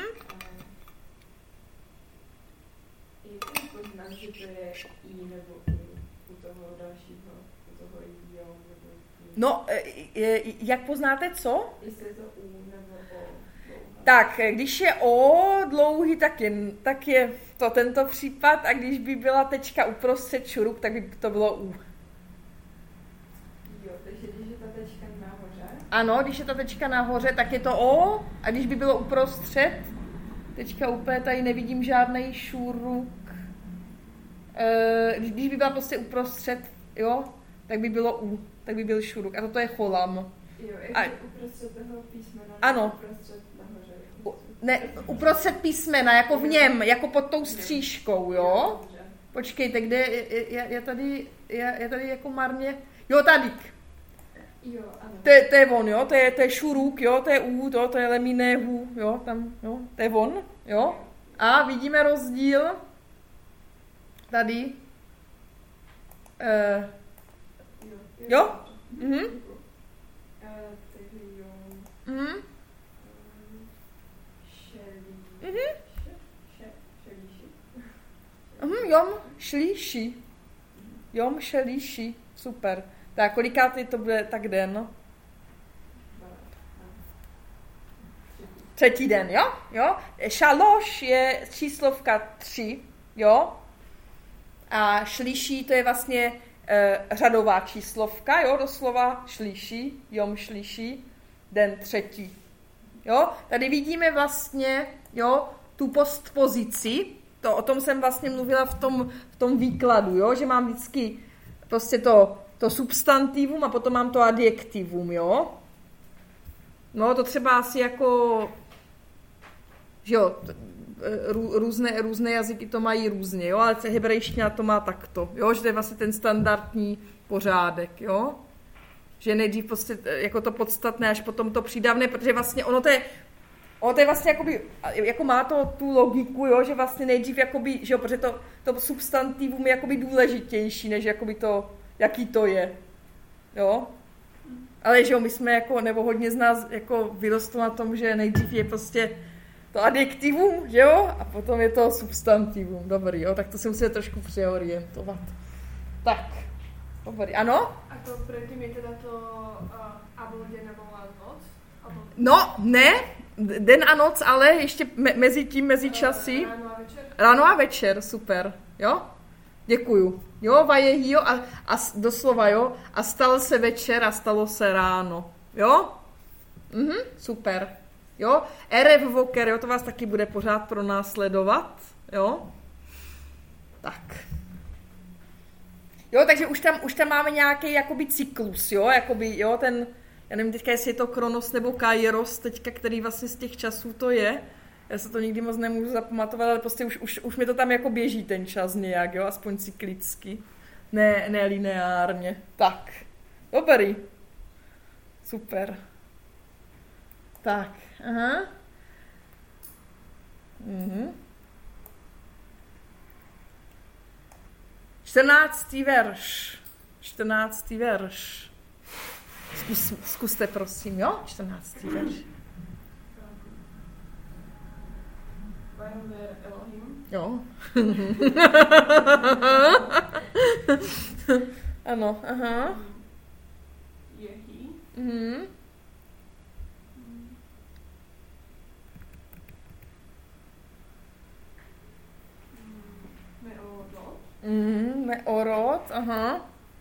Je to poznat, že to je i nebo u toho dalšího, u toho i jo, nebo i. No, jak poznáte co? Jestli je to u nebo o dlouhá. Tak, když je o dlouhý, tak je to tento případ a když by byla tečka uprostřed šuruk, tak by to bylo u. Jo, takže když je ta tečka nahoře. Ano, když je ta tečka nahoře, tak je to o a když by bylo uprostřed, tečka úplně tady nevidím žádnej šuruk. Když by byla prostě uprostřed, jo, tak by bylo u, tak by byl šuruk. A toto je cholam. Jo, jako uprostřed toho písmena. Ano. Uprostřed nahoře. Ne, uprostřed písmena, jako v něm, jako pod tou střížkou, jo? Počkejte, kde je tady jako marně. Jo, tady. Jo, ano. To je on, jo? To je šuruk, jo? To je u, to je leminéhu, jo? Tam, jo? To je on, jo? A vidíme rozdíl tady. Jo? Mhm. Takže jo. Mhm. Jom šelíši. Super. Tak kolikátý to bude tak den? Třetí den, jo? Šaloš je číslovka 3, jo? A šlíší to je vlastně řadová číslovka, jo? Doslova šlíší, jom šlíší, den třetí. Jo? Tady vidíme vlastně, jo, tu postpozici, o tom jsem vlastně mluvila v tom výkladu, jo? Že mám vždycky prostě to substantivum a potom mám to adjektivum, jo? No, to třeba asi jako, že jo, různé jazyky to mají různě, jo? Ale hebrejština to má takto, jo? Že to je vlastně ten standardní pořádek, jo? Že nejdřív prostě jako to podstatné, až potom to přídavné, protože vlastně ono to je vlastně jakoby, jako má to tu logiku, jo, že vlastně nejdřív jakoby, že jo, protože to substantivum je jakoby důležitější, než jakoby to, jaký to je, jo. Ale že jo, my jsme jako, nebo hodně z nás jako vyrostlo na tom, že nejdřív je prostě to adjektivum, že jo, a potom je to substantivum, dobrý, jo, tak to se musíme trošku přeorientovat. Tak, dobrý, ano? A to předtím je teda to abode nebo noc? No, ne, den a noc, ale ještě mezi časy. Ráno a večer? Ráno a večer, super, jo? Děkuju. Jo, vajehio a doslova, jo, a stal se večer a stalo se ráno, jo? Super, jo? Erev voker, jo, to vás taky bude pořád pronásledovat, jo? Tak. Jo, takže už tam máme nějaký jakoby cyklus, jo, jakoby, jo, ten, já nevím teďka, jestli je to Kronos nebo Kairos teďka, který vlastně z těch časů to je. Já se to nikdy moc nemůžu zapamatovat, ale prostě už mi to tam jako běží ten čas nějak, jo, aspoň cyklicky. Ne lineárně. Tak, dobrý. Super. Tak, aha. 14. verš. Zkuste, prosím, jo? 14. verš. Vajomer Elohim. Jo. Ano, aha. Jehi. Meorot, aha.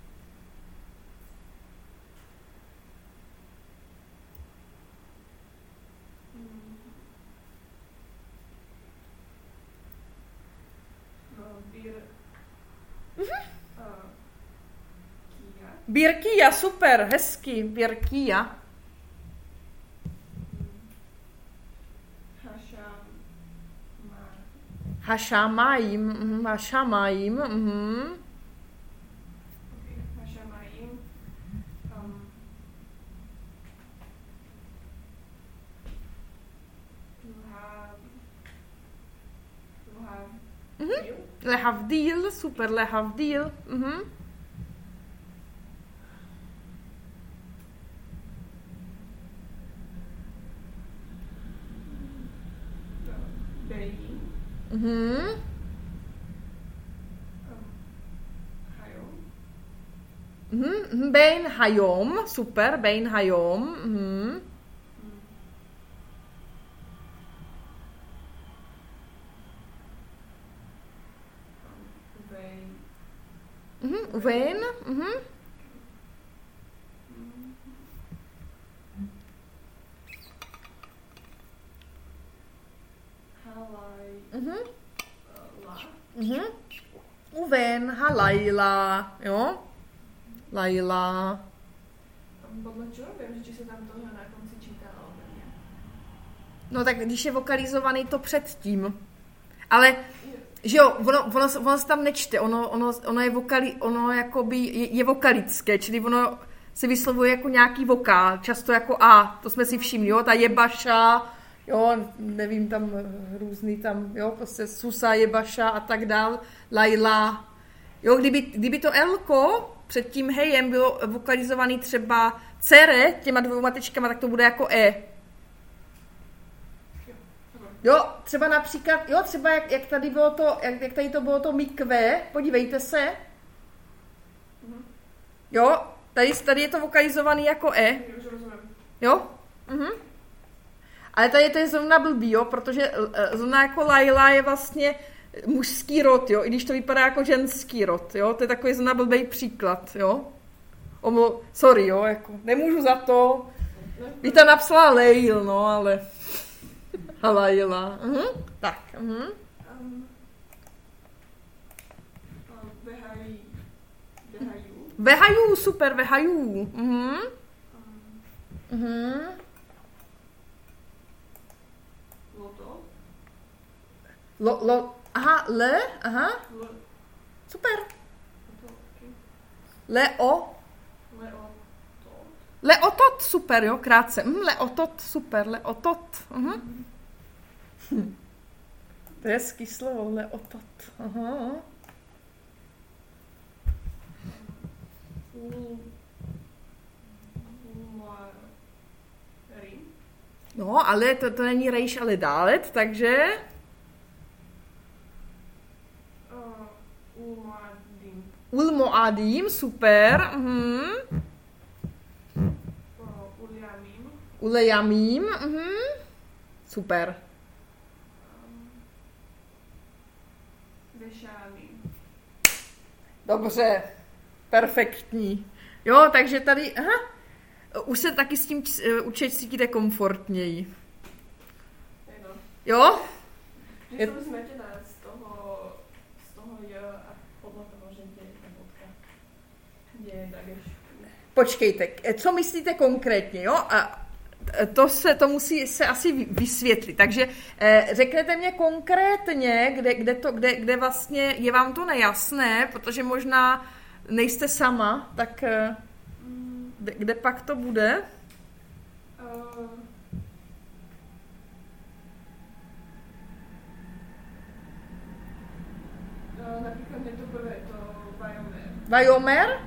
Birkia, super, hezky, Birkia. Hashamayim, Hashamayim, Hashamayim. Lehavdil, super, Lehavdil, Bein Hayom, super, Bein Hayom, Uvein, Uven, Halaila, jo? Laila. Podle čeho vím, že se tam tohle na konci čítá, ale ne? No tak když je vokalizovaný, to předtím. Ale, že jo, ono se tam nečte, ono je ono jakoby je vokalické, čili ono se vyslovuje jako nějaký vokál, často jako A, to jsme si všimli, jo, ta jebaša, jo, nevím, tam různý tam, jo, prostě Susa, jebaša a tak dál, Laila. Jo, kdyby to L-ko před tím hejem bylo vokalizovaný třeba cere těma dvouma tečkama, tak to bude jako E. Jo, třeba například, jo, třeba jak tady bylo to, jak tady to bylo to mikve, podívejte se. Jo, tady je to vokalizovaný jako E. Jo? Ale tady to je zrovna blbý, jo, protože zrovna jako Laila je vlastně mužský rod, jo, i když to vypadá jako ženský rod, jo, to je takový zrovna blbý příklad, jo. Sorry, jo, jako nemůžu za to. Vy tam napsala Leil, no, ale Laila. Tak. Vehaju, super, vehaju. Loto. Aha, aha. Super. Leotot, super, jo, krátce. Leotot, super, leotot. To je hezký slovo, leotot. Aha. No, ale to není rejš, ale dálet, takže... Ulmoadim, super. Ulejamím, super. Dobře, perfektní. Jo, takže tady, už se taky s tím učit cítíte komfortněji. Jo? Je to zmetěná z toho J a podle toho, že je ta bodka. Je tak ještě. Počkejte, co myslíte konkrétně, jo? A to musí se asi vysvětlit. Takže řeknete mě konkrétně, kde vlastně je vám to nejasné, protože možná nejste sama, tak kde pak to bude? Například mě to bude to Vajomer. Vajomer?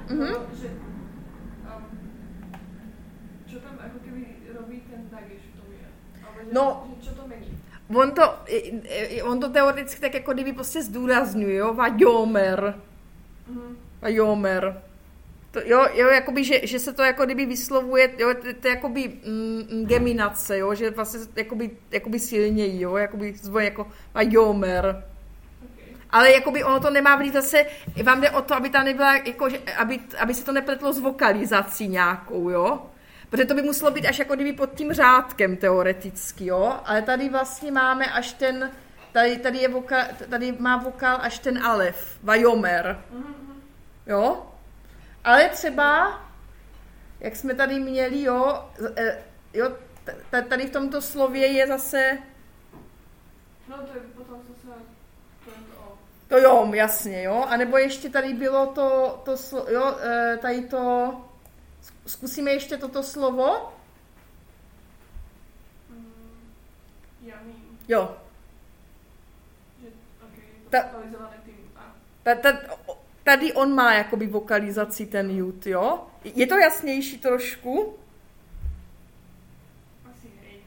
Čo tam ako keby robí ten dagiš v tom je? Ale No, čo to mení? On to teoreticky tak jako kdyby prostě zdůrazňuje, jo? Vajomer. Vajomer. To, jo, jakoby, že se to jako kdyby vyslovuje, jo, to je jakoby geminace, jo, že vlastně jakoby silněji, jo, jakoby zvoje jako Vajomer. Okay. Ale jakoby ono to nemá být zase, vám jde o to, aby tam nebyla, jako, aby se to nepletlo s vokalizací nějakou, jo? Protože to by muselo být až jako kdyby pod tím řádkem teoreticky, jo? Ale tady vlastně máme až ten, tady má vokál až ten alef, vajomer, jo? Ale třeba, jak jsme tady měli, jo, tady v tomto slově je zase... No to je potom zase to jo, jasně, jo. A nebo ještě tady bylo jo, tady to... Zkusíme ještě toto slovo? Jo. Tady on má jakoby vokalizaci ten jud, jo? Je to jasnější trošku? Asi hej.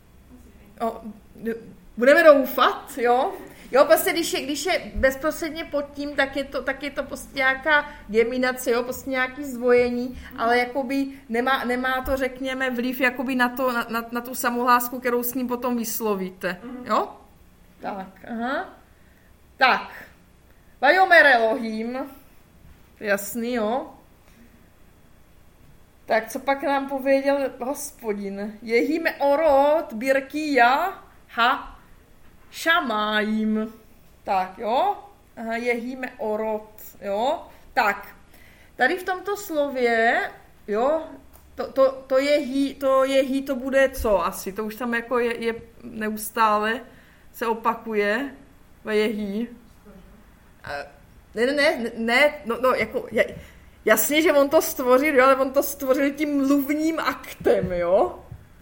Budeme doufat, jo? Jo, prostě když je bezprostředně pod tím, tak je to prostě nějaká geminace, jo, prostě nějaký zdvojení, ale jakoby nemá to, řekněme, vliv jakoby na tu samohlásku, kterou s ním potom vyslovíte, jo? Tak, aha. Tak, vajomer Elohim, jasný, jo? Tak, co pak nám pověděl Hospodin? Jehime orot birkia ha šamájím. Tak, jo? Aha, jehime orot, jo? Tak, tady v tomto slově, jo, to jehí, to bude co asi? To už tam jako je neustále, se opakuje, jehí. Ne, no jako, jasně, že on to stvořil, jo, ale on to stvořil tím mluvním aktem, jo?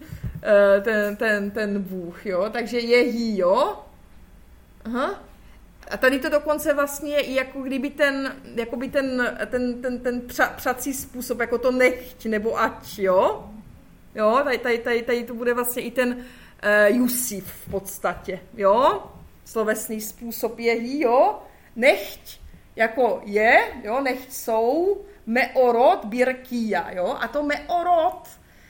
Ten Bůh, jo, takže jehí, jo. Aha. A tady to dokonce vlastně je jako kdyby ten přací způsob, jako to nechť, nebo ať, jo. Jo, tady to bude vlastně i ten Jusif v podstatě, jo. Slovesný způsob jehí, jo. Nechť, jako je, jo, nechť jsou, meorot birkia, jo. A to meorot,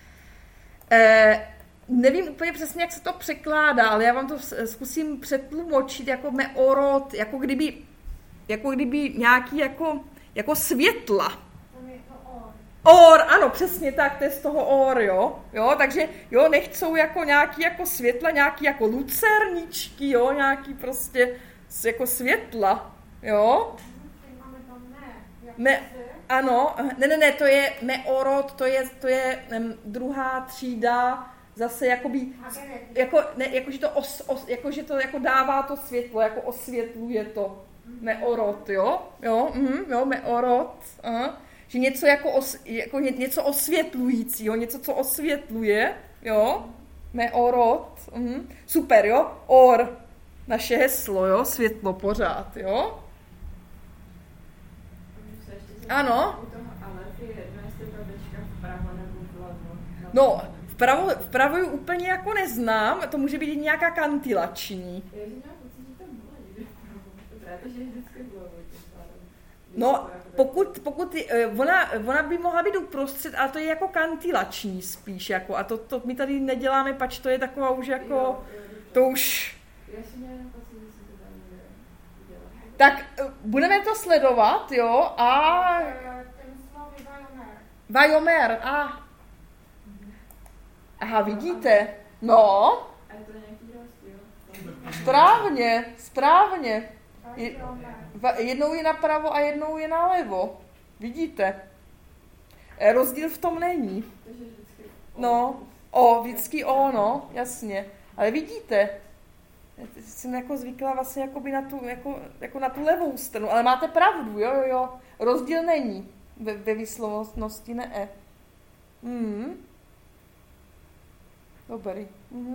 nevím úplně přesně, jak se to překládá, ale já vám to zkusím přetlumočit jako meorot, jako kdyby nějaký jako světla. Or, ano, přesně tak, to je z toho or, jo. Jo, takže, jo, nechcou jako nějaký jako světla, nějaký jako lucerničky, jo, nějaký prostě jako světla, jo. Ano, ne, to je meorot, to je druhá třída, zase jakoby, že to jako dává to světlo, jako osvětluje to. Meorot, jo? Jo, meorot. Aha. Že něco jako něco osvětlujícího, něco, co osvětluje, jo? Meorot. Super, jo? Or, naše heslo, jo? Světlo pořád, jo? Ano. No, vpravo ji úplně jako neznám, to může být nějaká kantilační. No, pokud ona by mohla být uprostřed, ale to je jako kantilační spíš, jako, a to my tady neděláme, pač to je taková už jako, to už... Tak, budeme to sledovat, jo, a... Vajomer, a... Aha, vidíte? No. Správně. Jednou je napravo a jednou je nalevo. Vidíte? Rozdíl v tom není. No, vždycky no, jasně. Ale vidíte? Jsem jako zvykla vlastně jakoby jako na tu levou stranu, ale máte pravdu, jo. Rozdíl není ve výslovnosti, ne. Dobrý.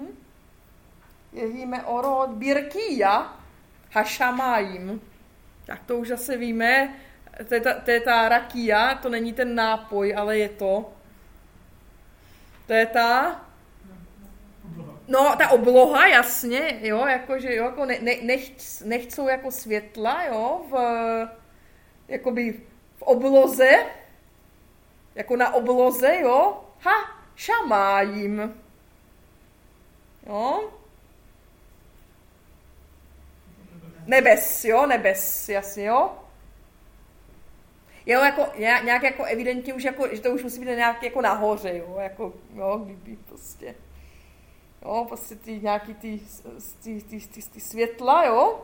Jehíme orot birkia hašamájim. Tak to už zase víme. To je ta rakia, to není ten nápoj, ale je to. To je ta... No, ta obloha, jasně, jo, jakože, jo, jako nechcou jako světla, jo, jakoby v obloze, jako na obloze, jo, šamájim. Jo? Nebes, jasně, jo. Jo, jako, nějak jako evidentně už jako, že to už musí být nějak jako nahoře, jo, jako, jo, kdyby prostě, jo, prostě nějaký ty světla, jo.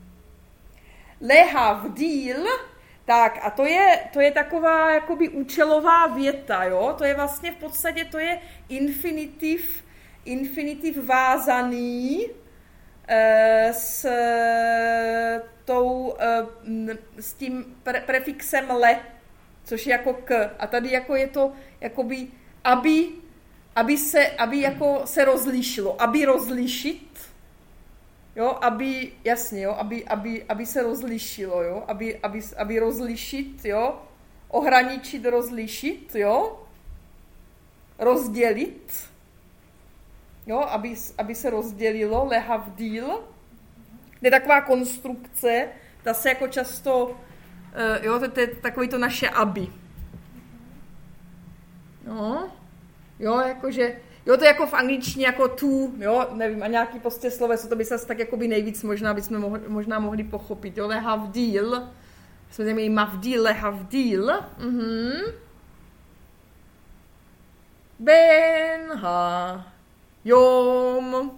Lehavdíl, tak a to je taková jakoby účelová věta, jo, to je vlastně v podstatě, to je infinitiv vázaný s tím prefixem le, což je jako k. A tady jako je to jakoby, aby se rozlišilo, aby rozlišit, jo, aby, jasně, jo, aby se rozlišilo, jo, aby rozlišit, jo, ohraničit, rozlišit, jo, rozdělit, jo, aby se rozdělilo, lehavdíl. Je taková konstrukce, ta se jako často, jo, to je takový to naše aby. No, jo, jakože, jo, to je jako v angličtině jako tu, jo, nevím, a nějaký prostě sloveso, to by se tak jakoby nejvíc možná mohli pochopit, jo, lehavdíl, jsme tam měli mavdíl, lehavdíl, benha, jom,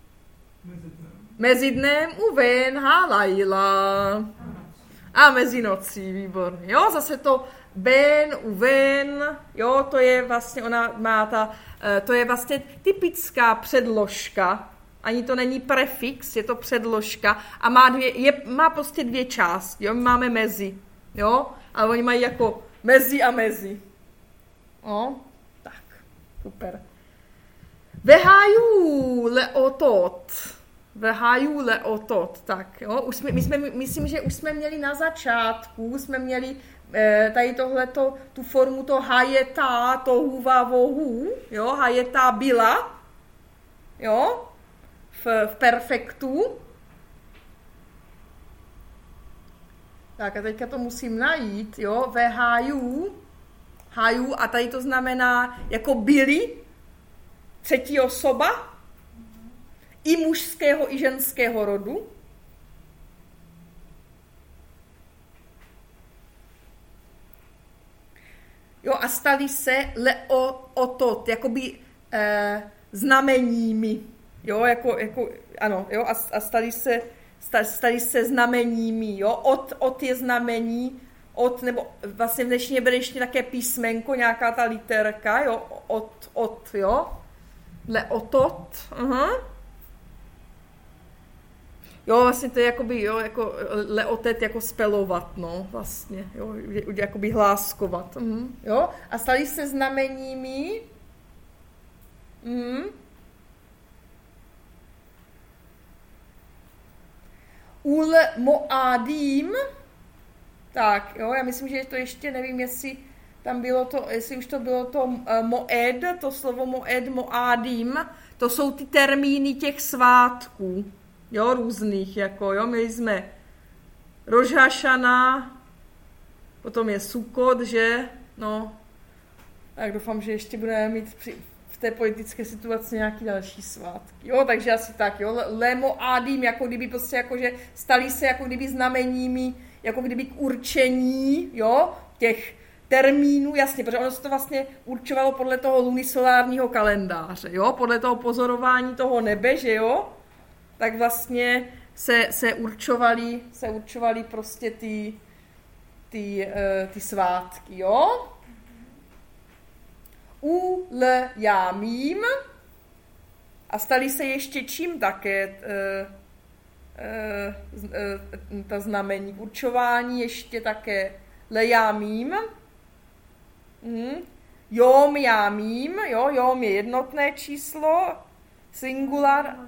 mezi dnem uven halajla. A mezi nocí, výborně. Jo, zase to ben, uven, jo, to je vlastně, ona má to je vlastně typická předložka, ani to není prefix, je to předložka a má prostě dvě části, jo, my máme mezi, jo, ale oni mají jako mezi a mezi. No, tak, super. Veháju leotot, tak jo, myslím, že už jsme měli na začátku, tady tohleto, tu formu to hajetá, tohu vavohu, jo, hajetá byla, jo, v perfektu. Tak a teďka to musím najít, jo, haju, a tady to znamená jako byli, třetí osoba, i mužského, i ženského rodu. Jo, a stali se leotot, jakoby znameními. Jo, ano, jo, a stali se znameními, jo. Od je znamení, nebo vlastně v dnešní hebrejštině také písmenko, nějaká ta literka, jo, jo. Leotot, Jo, vlastně to je jakoby, jo, jako leotet, jako spelovat, no, vlastně, jo, jakoby hláskovat, jo, a stali se znameními, ul moádím, tak, jo, já myslím, že to ještě, nevím, jestli už to bylo to moed, to slovo moed, moádím, to jsou ty termíny těch svátků, jo, různých, jako, jo, měli jsme Roš hašana, potom je Sukot, že, no, tak doufám, že ještě budeme mít v té politické situaci nějaký další svátky, jo, takže asi tak, jo, Lemo Adím, jako kdyby prostě, jakože stali se, jako kdyby znameními, jako kdyby k určení, jo, těch termínů, jasně, protože ono se to vlastně určovalo podle toho lunisolárního kalendáře, jo, podle toho pozorování toho nebe, že jo, tak vlastně se určovaly prostě ty svátky, jo. Jámím a stali se ještě čím také ta znamení určování, ještě také lejámím, jom jámím, jo, jom je jednotné číslo, singular,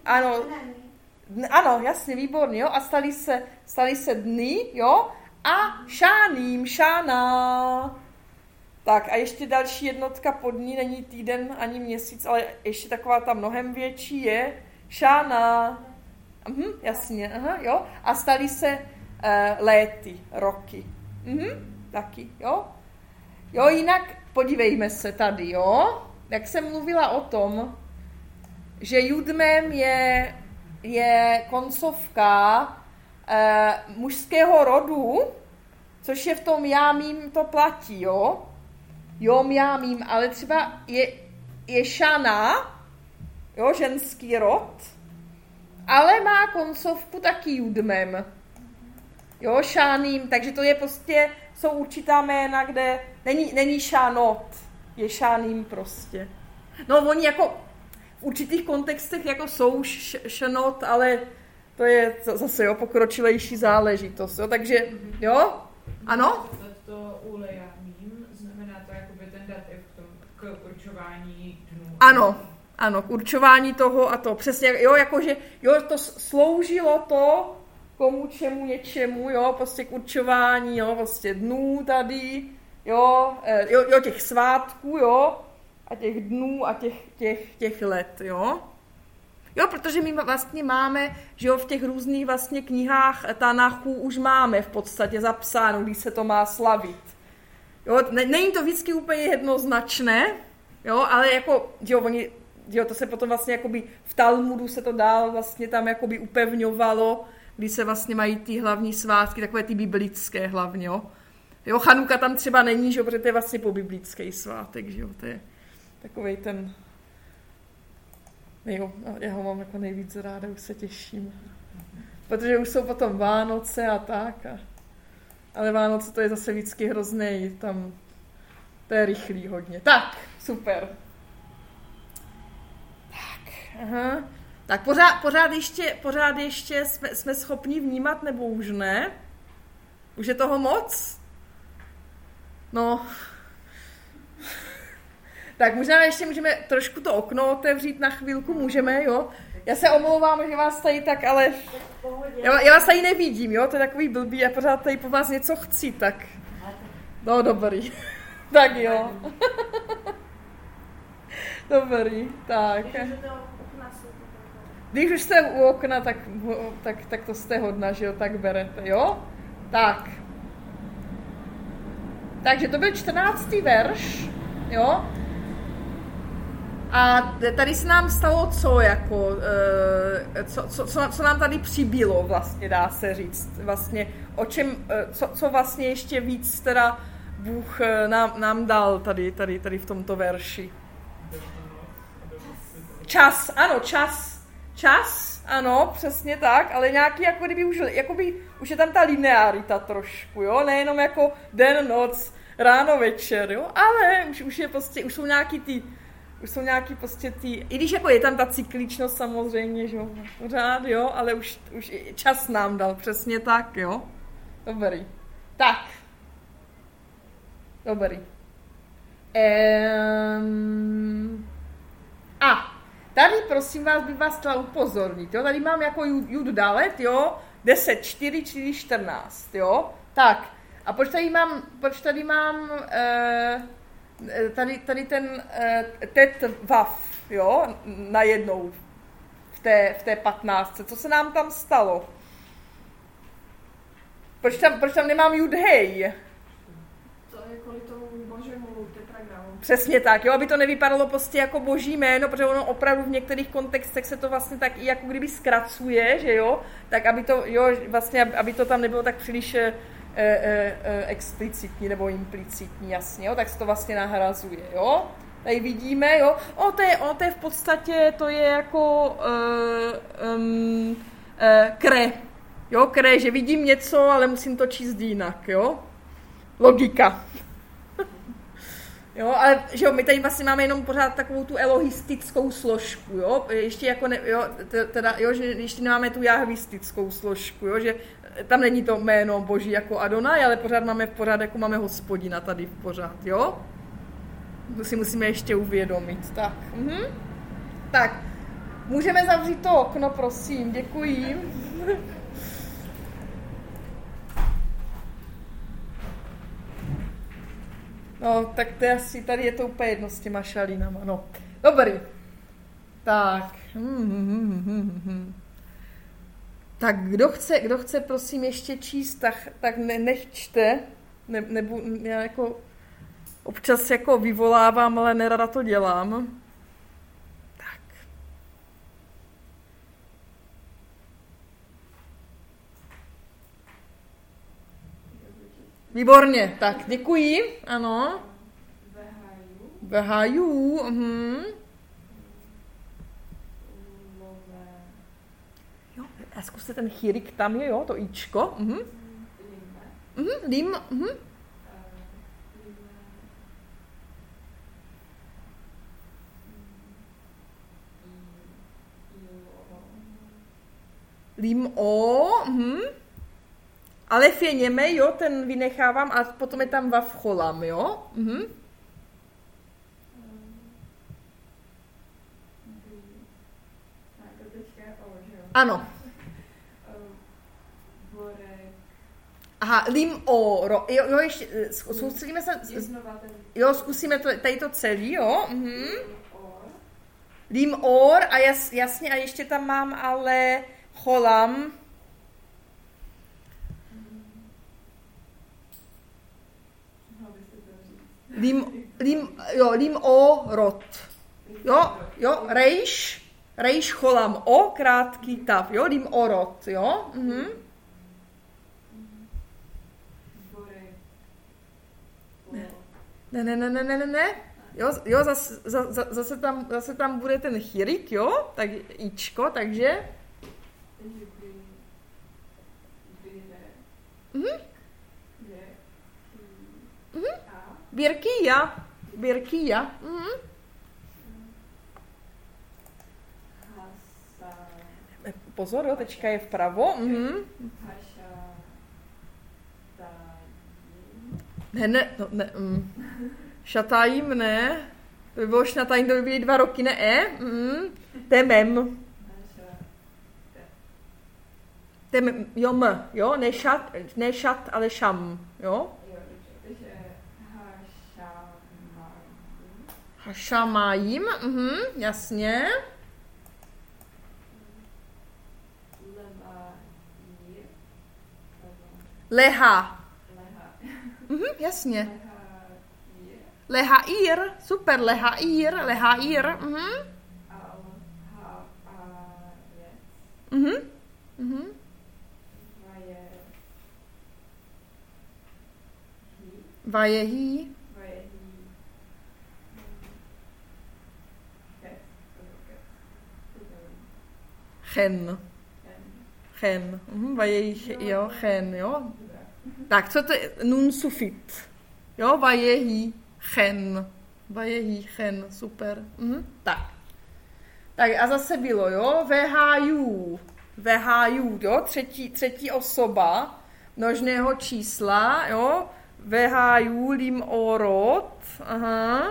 ano, jasně, výborně, jo, a stali se dny, jo, a šáným, šána. Tak a ještě další jednotka pod ní, není týden ani měsíc, ale ještě taková ta mnohem větší je šána. Jasně, jo, a stali se léty, roky. Taky, jo. Jo, jinak podívejme se tady, jo, jak jsem mluvila o tom, že judmem je koncovka mužského rodu, což je v tom já mým to platí, jo? Jom, já mým, ale třeba je šana, jo, ženský rod, ale má koncovku taky judmem. Jo, šáným, takže to je prostě, jsou určitá jména, kde není šánot, je šáným prostě. No, oni jako v určitých kontextech jako jsou šanot, ale to je zase, jo, pokročilejší záležitost, jo, takže, jo, ano? To uleja mým, znamená to jakoby ten dativ k určování dnů. Ano, k určování toho a to, přesně, jo, jakože, jo, to sloužilo to komu, čemu, něčemu, jo, prostě k určování, jo, prostě dnů tady, jo, těch svátků, jo, a těch dnů a těch let, jo. Jo, protože my vlastně máme, že jo, v těch různých vlastně knihách Tanachu už máme v podstatě zapsáno, když se to má slavit. Jo, není to vždycky úplně jednoznačné, jo, ale jako, jo, to se potom vlastně jakoby v Talmudu se to dál vlastně tam jakoby upevňovalo, když se vlastně mají ty hlavní svátky, takové ty biblické hlavně, jo. Jo, Chanuka tam třeba není, že jo, protože to je vlastně po biblický svátek, že jo, to je takovej ten, jo, já ho mám jako nejvíc ráda, už se těším. Protože už jsou potom Vánoce a tak, ale Vánoce to je zase vždycky hrozný, tam to je rychlý hodně. Tak, super. Tak, aha. Tak pořád ještě jsme schopni vnímat, nebo už ne? Už je toho moc? No. Tak možná ještě můžeme trošku to okno otevřít na chvilku, můžeme, jo? Já se omlouvám, že vás tady tak, ale já vás tady nevidím, jo? To je takový blbý, já pořád tady po vás něco chci, tak no dobrý. Tak jo. Dobrý, tak. Když už jste u okna, tak to jste hodna, že jo, tak berete, jo? Tak. Takže to byl 14. verš, jo? A tady se nám stalo co, jako, co nám tady přibylo, vlastně dá se říct, vlastně, o čem, co vlastně ještě víc teda Bůh nám dal tady v tomto verši. Čas, ano, přesně tak, ale nějaký, jako kdyby už je tam ta linearita trošku, jo, nejenom jako den, noc, ráno, večer, jo, ale už je prostě, už jsou nějaký prostě ty, i když jako je tam ta cykličnost samozřejmě, že jo, pořád, jo, ale už čas nám dal, přesně tak, jo. Dobrý. Tak. Dobrý. Tady, prosím vás, bych vás chtěla upozornit, jo, tady mám jako Jud Dalet, jo, 10, 4, 4, 14, jo, tak. A proč tady mám tady ten tet vav, jo, najednou v té 15. Co se nám tam stalo? Proč tam nemám jud hej? To je kvůli tomu božímu tetragramu. Přesně tak, jo, aby to nevypadalo prostě jako boží jméno, protože ono opravdu v některých kontextech se to vlastně tak i jako kdyby zkracuje, že jo, tak aby to, jo, vlastně, aby to tam nebylo tak příliš explicitní nebo implicitní, jasně, jo, tak se to vlastně nahrazuje, jo. Tady vidíme, jo, to je v podstatě, to je jako kre, jo, kre, že vidím něco, ale musím to číst jinak, jo. Logika. Jo, ale že jo, my tady vlastně máme jenom pořád takovou tu elohistickou složku, jo, ještě jako že ještě nemáme tu jahvistickou složku, jo, že tam není to jméno boží jako Adonai, ale pořád máme Hospodina tady pořád, jo. To si musíme ještě uvědomit, tak. Tak, můžeme zavřít to okno, prosím, děkuji. No, tak to je asi, tady je to úplně jedno s těma šalínama, no. Dobrý. Tak. Tak, kdo chce, prosím, ještě číst, tak nech čte. Já jako občas jako vyvolávám, ale nerada to dělám. Tak. Výborně, tak děkuji, ano. Vehaju. Vehaju, Love. Jo, a zkuste ten chýrik, tam je, jo, to ičko. Lime. Lim, Lime. Lim o, Alef je němej, jo, ten vynechávám a potom je tam vav cholam, jo. Ano. Borek. Aha, lim o, jo, ještě, soustředíme se, Je znova ten jo, zkusíme tady to celý, jo. or. Lim or a jasně, a ještě tam mám ale cholam. Lim o rot. Jo, rejš cholam o, krátký tav, jo, lim o rot, jo. Borek. Ne. Jo, zase tam bude ten chýrik, jo, tak ičko, takže. Birkia. Pozor, jo, tečka je vpravo. Ne. Šatajím, ne. To by bylo šnatajím, to by byly 2 roky, ne. Temem. Jo, jo, ne šat, ale šam, jo. Hašamájím, jasně. Leha. Jasně. Lehaír, super, lehaír. Vajehi. Chen. Vajehi, jo, chen, jo. Tak, co to je? Nun sufit. Jo, vajehi, chen, super. Tak. Tak a zase bylo, jo, vehaju, jo, třetí osoba množného čísla, jo, vehaju lim orot, aha.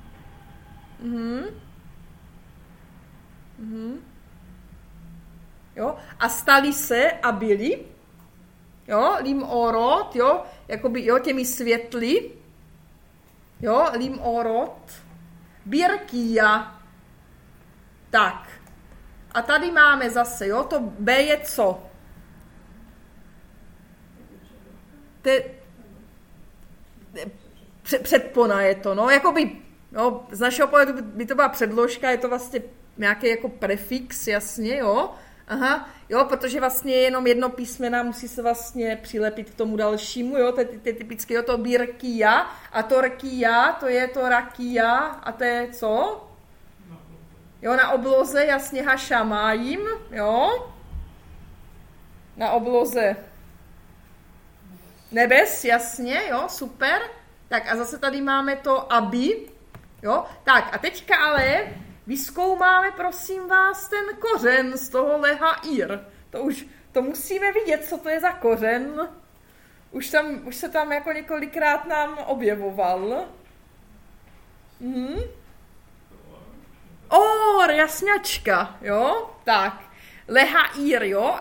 Jo, a stali se a byli, jo, lim orot, jo, jakoby, jo, těmi světly, jo, lim orot, birkia, tak, a tady máme zase, jo, to B je co? Předpona je to, no, jakoby, jo, z našeho pohledu by to byla předložka, je to vlastně nějaký jako prefix, jasně, jo, aha, jo, protože vlastně jenom jedno písmena musí se vlastně přilepit k tomu dalšímu, jo, to je typické, jo, to birkia a to rkia, to je to rakia a to je co? Jo, na obloze, jasně, hašamájím, jo, na obloze nebes, jasně, jo, super, tak a zase tady máme to aby, jo, tak a teďka ale vyzkoumáme, prosím vás, ten kořen z toho lehaír. To musíme vidět, co to je za kořen. Už se tam jako několikrát nám objevoval. Or, jasňačka, jo? Tak, lehaír, jo,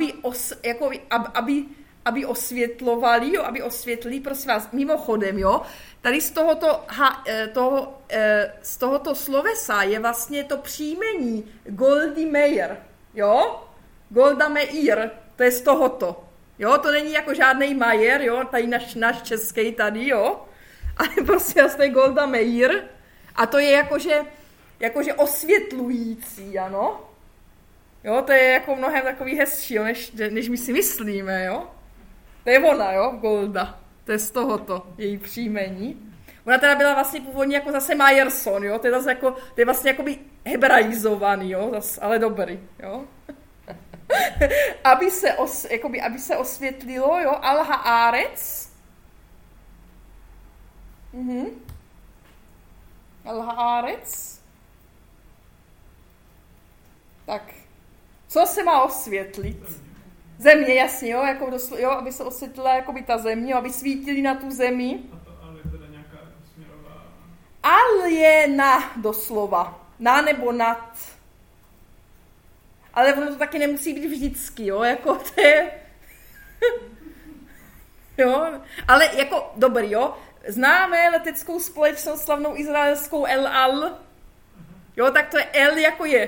aby osvětlovali, jo, aby osvětlili, prosím vás, mimochodem, jo, tady z tohoto slovesa je vlastně to příjmení Goldy Meir, jo, Golda Meir, to je z tohoto, jo, to není jako žádnej Majer, jo, tady náš český tady, jo, ale prostě to je Golda Meir a to je jakože osvětlující, ano, jo, to je jako mnohem takový hezčí, než my si myslíme, jo. To je ona, jo, Golda. To je z tohoto její příjmení. Ona teda byla vlastně původně jako zase Meyerson, jo? To je zase jako, to je vlastně jakoby hebraizovaný, jo? Zase, ale dobrý, jo? aby se osvětlilo, jo? Al-Haaretz. Al-Haaretz. Tak, co se má osvětlit? Země, jasně, jo, jako jo, aby se osvětlila jakoby ta země, aby svítili na tu zemi. A to ale je teda nějaká směrová... Al je na, doslova. Na nebo nad. Ale ono to taky nemusí být vždycky, jo, jako to je... jo, ale jako, dobrý, jo, známe leteckou společnost slavnou izraelskou El Al, jo, tak to je El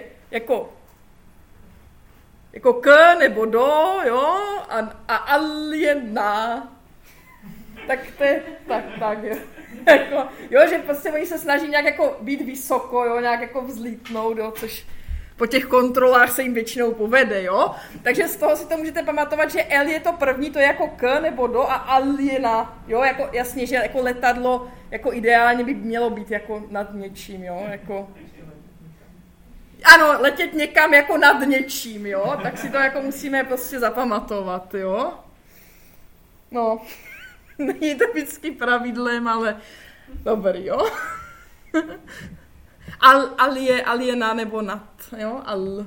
jako k nebo do, jo, a Al je na. Tak to je, tak, jo. Jako, jo, že prostě oni se snaží nějak jako být vysoko, jo, nějak jako vzlítnout, jo, což po těch kontrolách se jim většinou povede, jo. Takže z toho si to můžete pamatovat, že L je to první, to je jako k nebo do a Al je na, jo, jako jasně, že jako letadlo jako ideálně by mělo být jako nad něčím, jo, jako... Ano, letět někam jako nad něčím, jo, tak si to jako musíme prostě zapamatovat, jo. No, není to vždycky pravidlem, ale dobrý, jo. Al je na nebo nad, jo, al.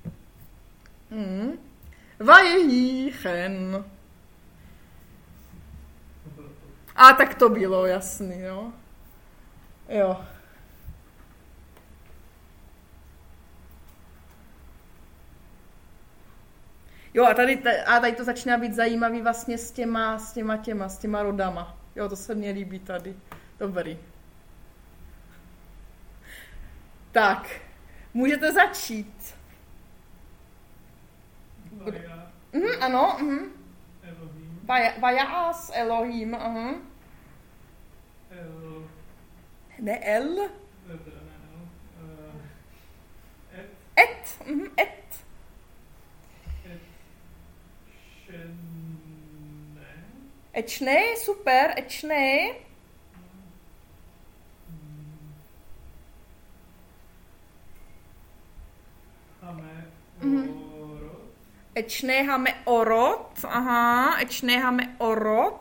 Vajejíchen. A tak to bylo, jasný, jo. Jo. Jo, a tady to začíná být zajímavý vlastně s těma rodama. Jo, to se mně líbí tady. Dobrý. Tak, můžete začít. Ano. Elohim. Vajas Elohim. Ne El. Et. Ečné, super, ečné. Ečné hame orot, aha, ečné hame orot.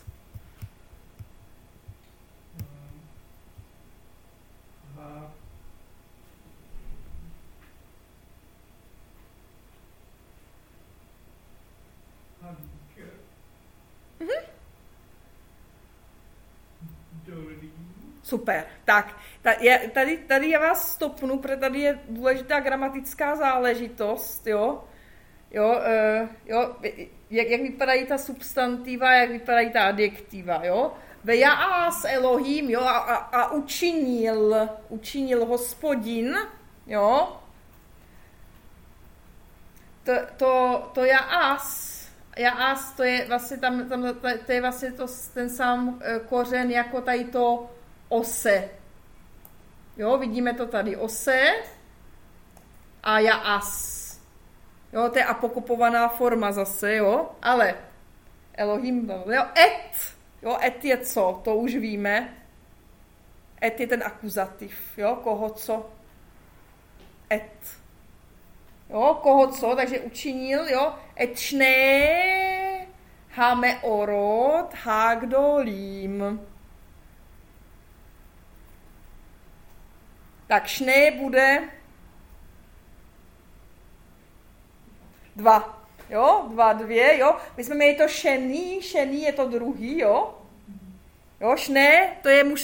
Super, tak, tady já vás stopnu, protože tady je důležitá gramatická záležitost, jo, jak vypadají ta substantiva, jak vypadají ta adjektiva, jo. Vejaás Elohim, jo, a učinil Hospodin, jo. To jaás, to je vlastně tam to je vlastně ten sám kořen jako tady to ose. Jo, vidíme to tady, ose a jaás. Jo, to je apokopovaná forma zase, jo, ale Elohim, jo, et je co, to už víme. Et je ten akuzativ, jo, koho co, et. Jo, koho co, takže učinil, jo, etšné hame orot hagdolim. Tak šné bude 2, jo, 2, jo. My jsme měli to šený je to druhý, jo. Jo, šné, to je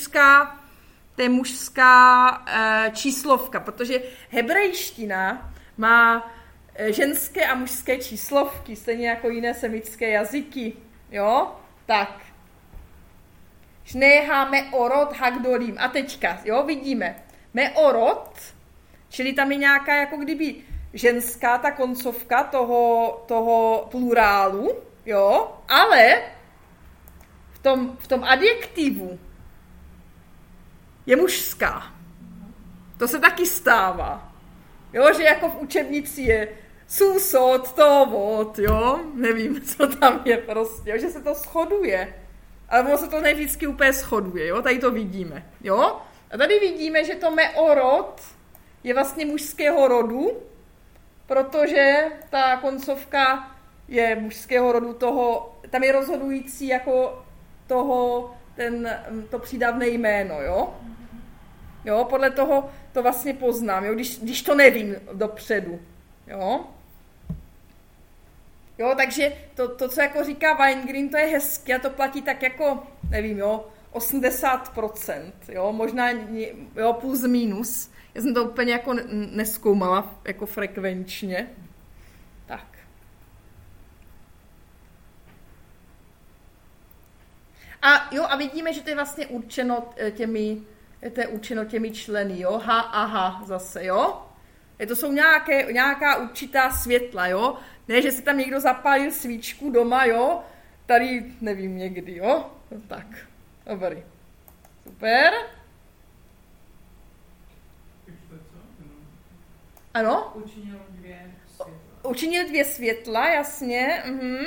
mužská číslovka, protože hebrejština má ženské a mužské číslovky, stejně jako jiné semitské jazyky, jo, tak. Šné meorot hagdolim. A teďka, jo, vidíme, meorot, čili tam je nějaká jako kdyby ženská ta koncovka toho plurálu, jo, ale v tom adjektivu je mužská. To se taky stává. Jo, že jako v učebnici je susot, tovot, jo, nevím, co tam je prostě, jo, že se to shoduje. Ale ono se to ne vždycky úplně shoduje, jo? Tady to vidíme, jo? A tady vidíme, že to meorod je vlastně mužského rodu, protože ta koncovka je mužského rodu tam je rozhodující jako to přídavné jméno, jo? Jo, podle toho to vlastně poznám, jo? Když to nevím dopředu, jo? Jo, takže to, co jako říká Weingrim, to je hezky a to platí tak jako, nevím, jo, 80%, jo, možná jo, plus minus. Já jsem to úplně jako nezkoumala jako frekvenčně. Tak. A vidíme, že to je vlastně určeno těmi členy, jo, ha a ha zase, jo. To jsou nějaká určitá světla, jo. Ne, že si tam někdo zapálil svíčku doma, jo. Tady nevím někdy, jo. No, tak, dobrý. Super. Ano? Učinil 2 světla, jasně.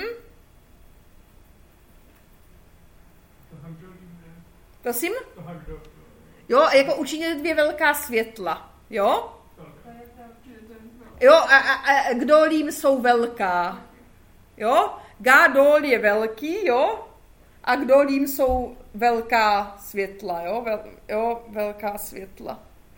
Prosím? Jo, jako učinil 2 velká světla, jo? Jo, a gdolím jsou velká, jo? Gadol je velký, jo? A gdolím jsou velká světla, jo? Velká světla.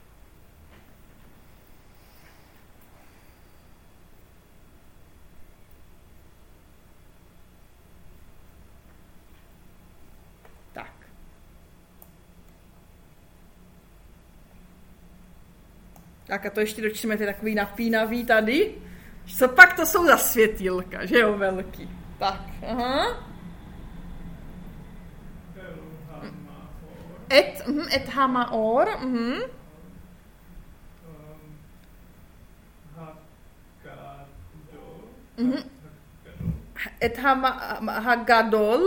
Tak a to ještě dočteme, ty takový napínavý tady. Co pak to jsou za světýlka, že jo, velký. Tak, aha. Et hamaor, Et hagadol,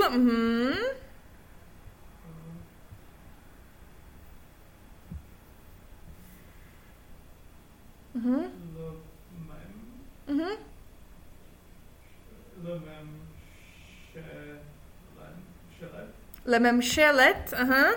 Lemem šelet, aha.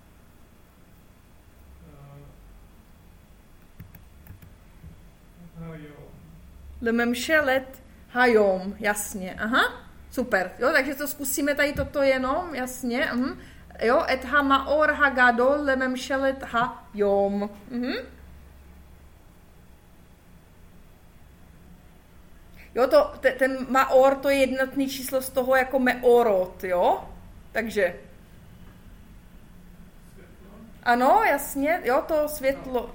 Lemem šelet, hajom, jasně, aha. Super, jo, takže to zkusíme tady toto jenom, jasně, jo, et ha maor ha gadol, lemem šelet, hajom, Jo, ten maor, to je jednotný číslo z toho jako meorot, jo? Takže. Ano, jasně, jo, to světlo.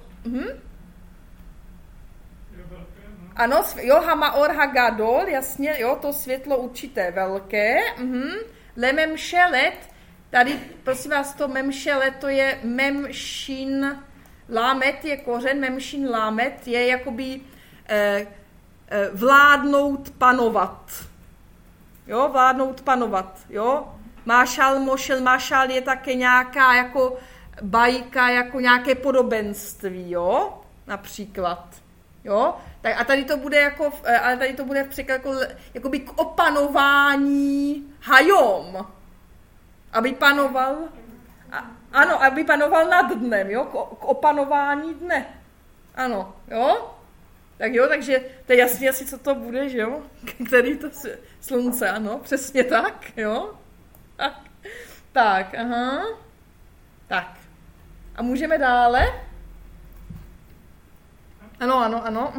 Ano, jo, ha maor ha gadol, jasně, jo, to světlo určité velké. Lemem šelet, tady, prosím vás, to memšelet, to je memšin lámet, je kořen, memšin lámet, je jakoby vládnout, panovat. Jo, vládnout, panovat, jo. Mášal, mošel, mášal je také nějaká jako bajka, jako nějaké podobenství, jo, například. Jo, tak a tady to bude jako, ale tady to bude v překladu jakoby k opanování hajom. Aby panoval, ano, aby panoval nad dnem, jo, k opanování dne. Ano, jo. Tak jo, takže to je jasně asi, co to bude, že jo? Který to slunce, ano, přesně tak, jo? Tak, aha. Tak. A můžeme dále? Ano, ano, ano.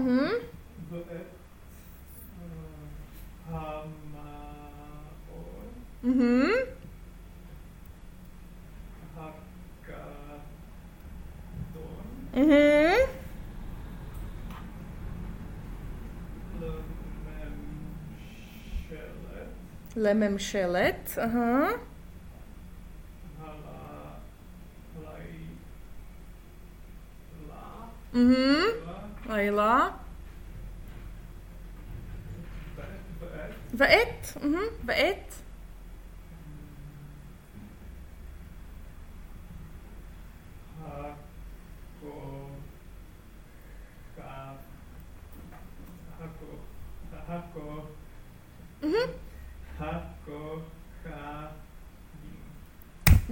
Lemem šelet, aha. Laila. Veet, veet.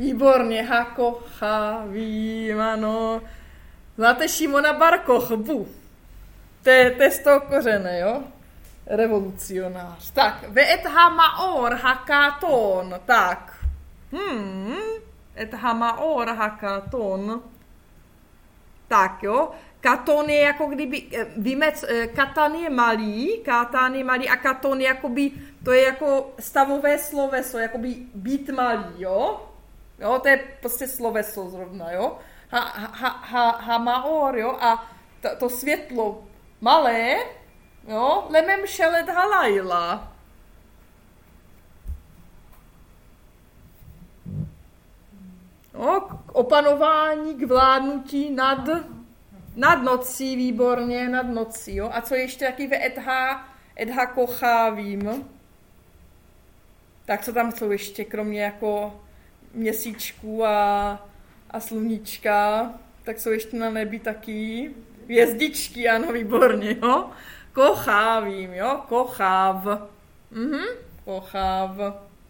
Výborně, hakochavím, ano. Znáte Šimona Barkochbu? To je z toho kořene, jo? Revolucionář. Tak, ve'et hamaor hakaton. Tak. Et hamaor hakaton. Tak, jo. Katon je jako kdyby, víme, katan je malý a katon je jakoby, to je jako stavové sloveso, jakoby být malý, jo? Jo, to je prostě sloveso zrovna, jo? Hamaor, jo? A to světlo malé, jo? Lemem šelet halajla. Jo, k opanování, k vládnutí nad nocí, výborně, nad nocí, jo. A co ještě taky ve edha kochávím. Tak co tam jsou ještě, kromě jako měsíčků a sluníčka, tak jsou ještě na nebi taky hvězdičky, ano, výborně, jo. Kochávím, jo, kochav. Kochav.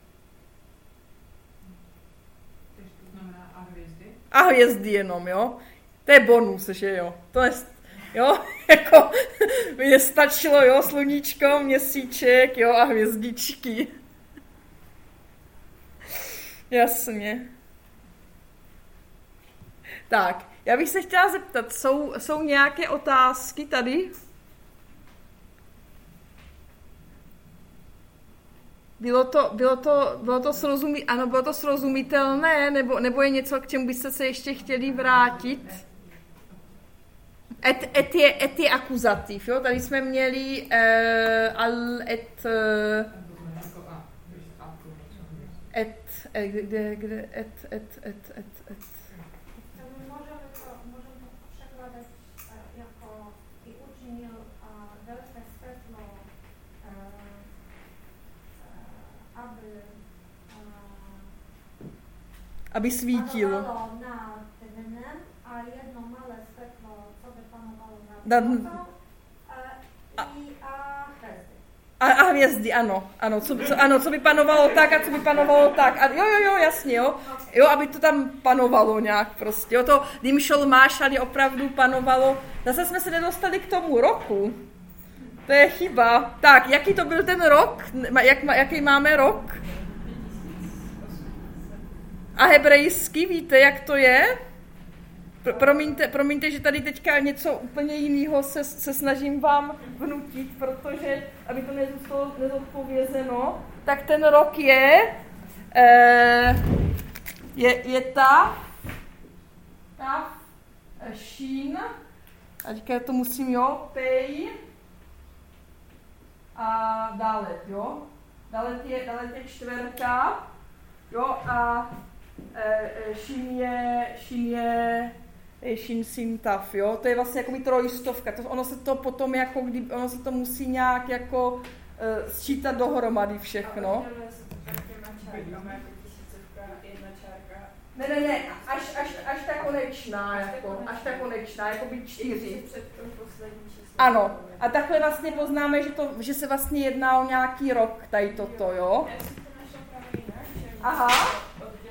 A hvězdy jenom, jo. To je bonus, že jo. To je, jo, jako mě stačilo, jo, sluníčko, měsíček, jo, a hvězdičky. Jasně. Tak, já bych se chtěla zeptat, jsou nějaké otázky tady? Bylo to srozumitelné, nebo je něco, k čemu byste se ještě chtěli vrátit? Et je akuzativ, jo? Tady jsme měli Możemy to przekładać jako i uczynił wielkie światło, aby svítilo. Nad dnem a jedno malé světlo, co by panovalo nad nocą i hvězdy. A hvězdy, ano, co by panovalo tak a co by panovalo tak. A jo, jasně, jo. Jo, aby to tam panovalo nějak prostě. Jo, to Dimšol Mášali opravdu panovalo. Zase jsme se nedostali k tomu roku. To je chyba. Tak, jaký to byl ten rok? Jaký máme rok? A hebrejsky, víte, jak to je? Promiňte, že tady teďka něco úplně jiného se snažím vám vnutit, protože, aby to nezůstalo nezodpovězeno, tak ten rok je ta šín, a teďka to musím, jo, pej a dále, jo. Dále je čtvrtá, jo, a šin sintav, jo, to je vlastně jako trojstovka, ono se to potom jako, ono se to musí nějak jako sčítat dohromady všechno. Ne, až ta konečná, jako by 4. Ano, a takhle vlastně poznáme, že se vlastně jedná o nějaký rok, tady toto, jo. Aha.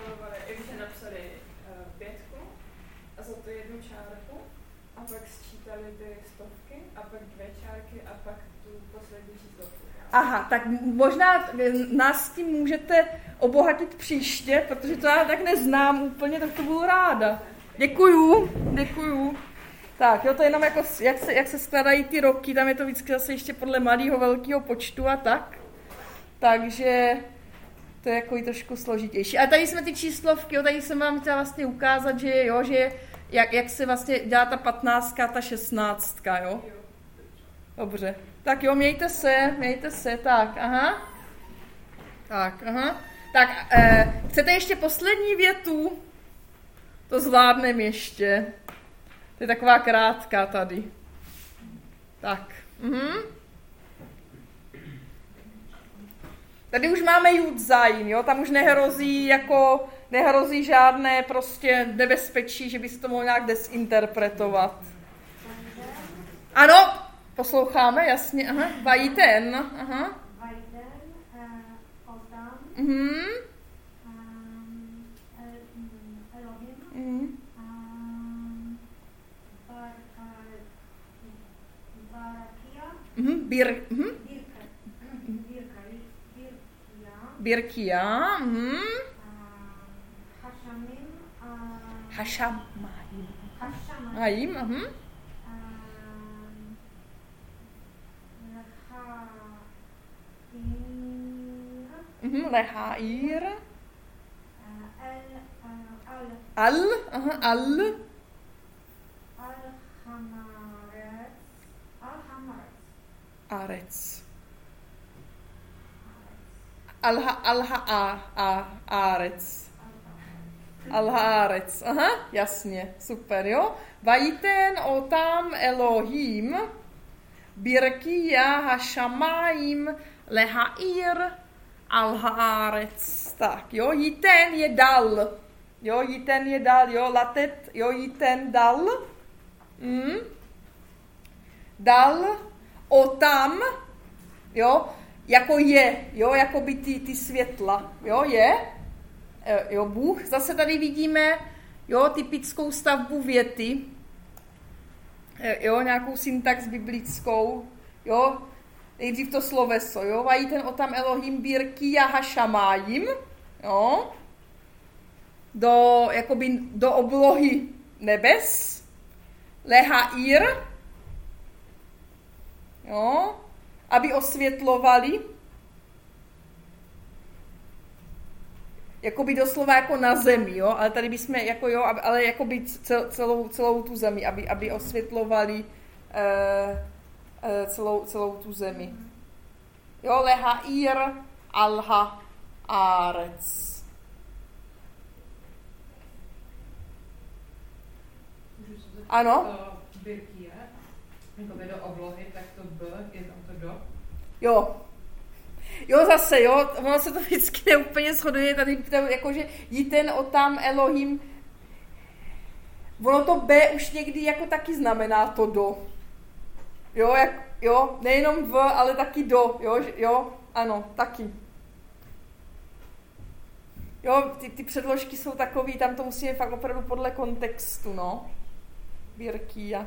A pak sčítali ty stovky, a pak 2 čárky a pak tu poslední číslovku. Aha, tak možná nás s tím můžete obohatit příště, protože to já tak neznám úplně, tak to budu ráda. Děkuju. Tak, jo, to je jenom jako, jak se skladají ty roky, tam je to vždycky zase ještě podle malého, velkého počtu a tak. Takže to je jako i trošku složitější. A tady jsme ty číslovky, jo, tady jsem vám chtěla vlastně ukázat, že jo, že jak se vlastně dělá ta 15, ta 16, jo? Dobře. Tak jo, mějte se, tak, aha. Tak, chcete ještě poslední větu? To zvládneme ještě. To je taková krátká tady. Tak, Tady už máme Judzain, jo? Tam už nehrozí žádné prostě nebezpečí, že by se to mohlo nějak desinterpretovat. Ano, posloucháme, jasně, aha. Vajten, aha. Birkia. Hashamayim. Lehair. Arec. Al-Haaretz. Aha, jasně, super, jo. Vajiten otam Elohim, Birkia Hashamayim, Lehair, Al-Haaretz. Tak, jo, jiten je dal. Jo, latet, jo, jiten dal. Dal, otam, jo, jako je, jo, jako by ty světla, jo, je, jo, Bůh. Zase tady vidíme, jo, typickou stavbu věty, jo, nějakou syntax biblickou, jo, nejdřív to sloveso, jo, vajiten otam Elohim Birkia Hashamayim, jo, do oblohy nebes, Lehair, jo, aby osvětlovali, jakoby doslova jako na zemi, jo, ale tady bychom, jako jo, ale jakoby celou tu zemi, aby osvětlovali celou tu zemi. Jo, Lehair al-Haaretz. Ano? Birkia, jakoby do oblohy, tak to B, je tam to do? Jo, zase, jo, ono se to vždycky neúplně shoduje, tady jakože jiten otam Elohim, ono to B už někdy jako taky znamená to do. Jo, nejenom v, ale taky do, jo, ano, taky. Jo, ty předložky jsou takový, tam to musíme fakt opravdu podle kontextu, no. Birkia.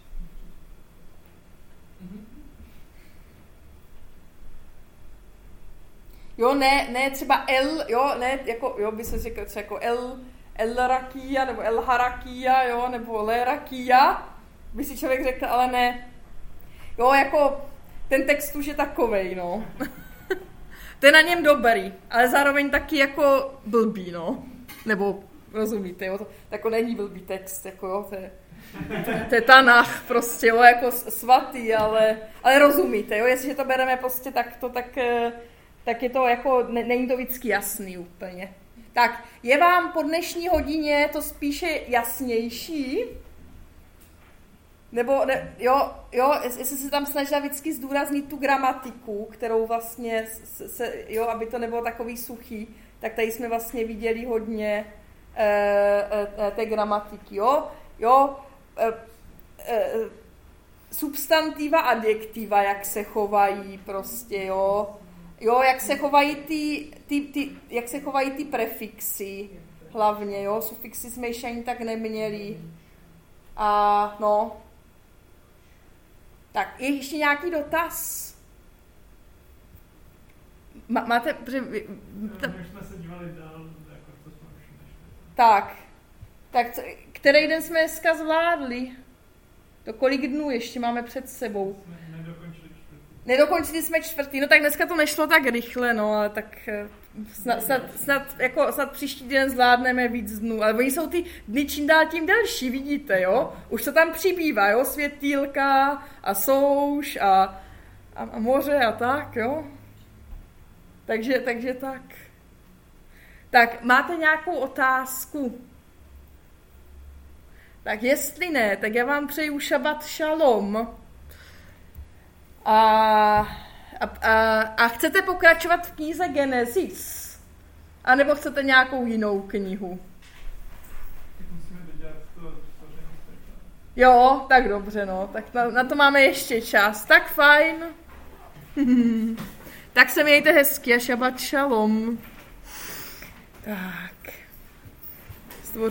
Jo, ne třeba El, jo, ne, jako, jo, by se řekl třeba jako El Rakia, nebo El Harakia, jo, nebo Le Rakia, by si člověk řekl, ale ne. Jo, jako, ten text už je takovej, no. To je na něm dobrý, ale zároveň taky jako blbý, no. Nebo, rozumíte, jo, to jako není blbý text, jako jo, to je Tanach prostě, jo, jako svatý, ale rozumíte, jo, jestliže to bereme prostě takto, tak je to jako, není to vždycky jasný úplně. Tak, je vám po dnešní hodině to spíše jasnější? Nebo, jo, jestli se tam snažila vždycky zdůraznit tu gramatiku, kterou vlastně, jo, aby to nebylo takový suchý, tak tady jsme vlastně viděli hodně té gramatiky, jo, substantiva, adjektiva, jak se chovají prostě, jo, jak se chovají ty prefixy, hlavně, jo, sufixy jsme ještě ani tak neměli. A no. Tak, je ještě nějaký dotaz? Máte... Už jsme se dívali dál, jako to jsme už nešli. Tak, který den jsme dneska zvládli? To kolik dnů ještě máme před sebou? Nedokončili jsme čtvrtý, no tak dneska to nešlo tak rychle, no, ale tak snad příští den zvládneme víc dnů, ale oni jsou ty dny čím dál tím delší, vidíte, jo? Už to tam přibývá, jo? Světýlka a souš a moře a tak, jo? Takže tak. Tak, máte nějakou otázku? Tak jestli ne, tak já vám přeju šabat šalom. A chcete pokračovat v knize Genesis? A nebo chcete nějakou jinou knihu? Tak musíme dodělat to stvoření světa. Jo, tak dobře, no. Tak na to máme ještě čas. Tak fajn. Tak se mějte hezky a šabat šalom. Tak.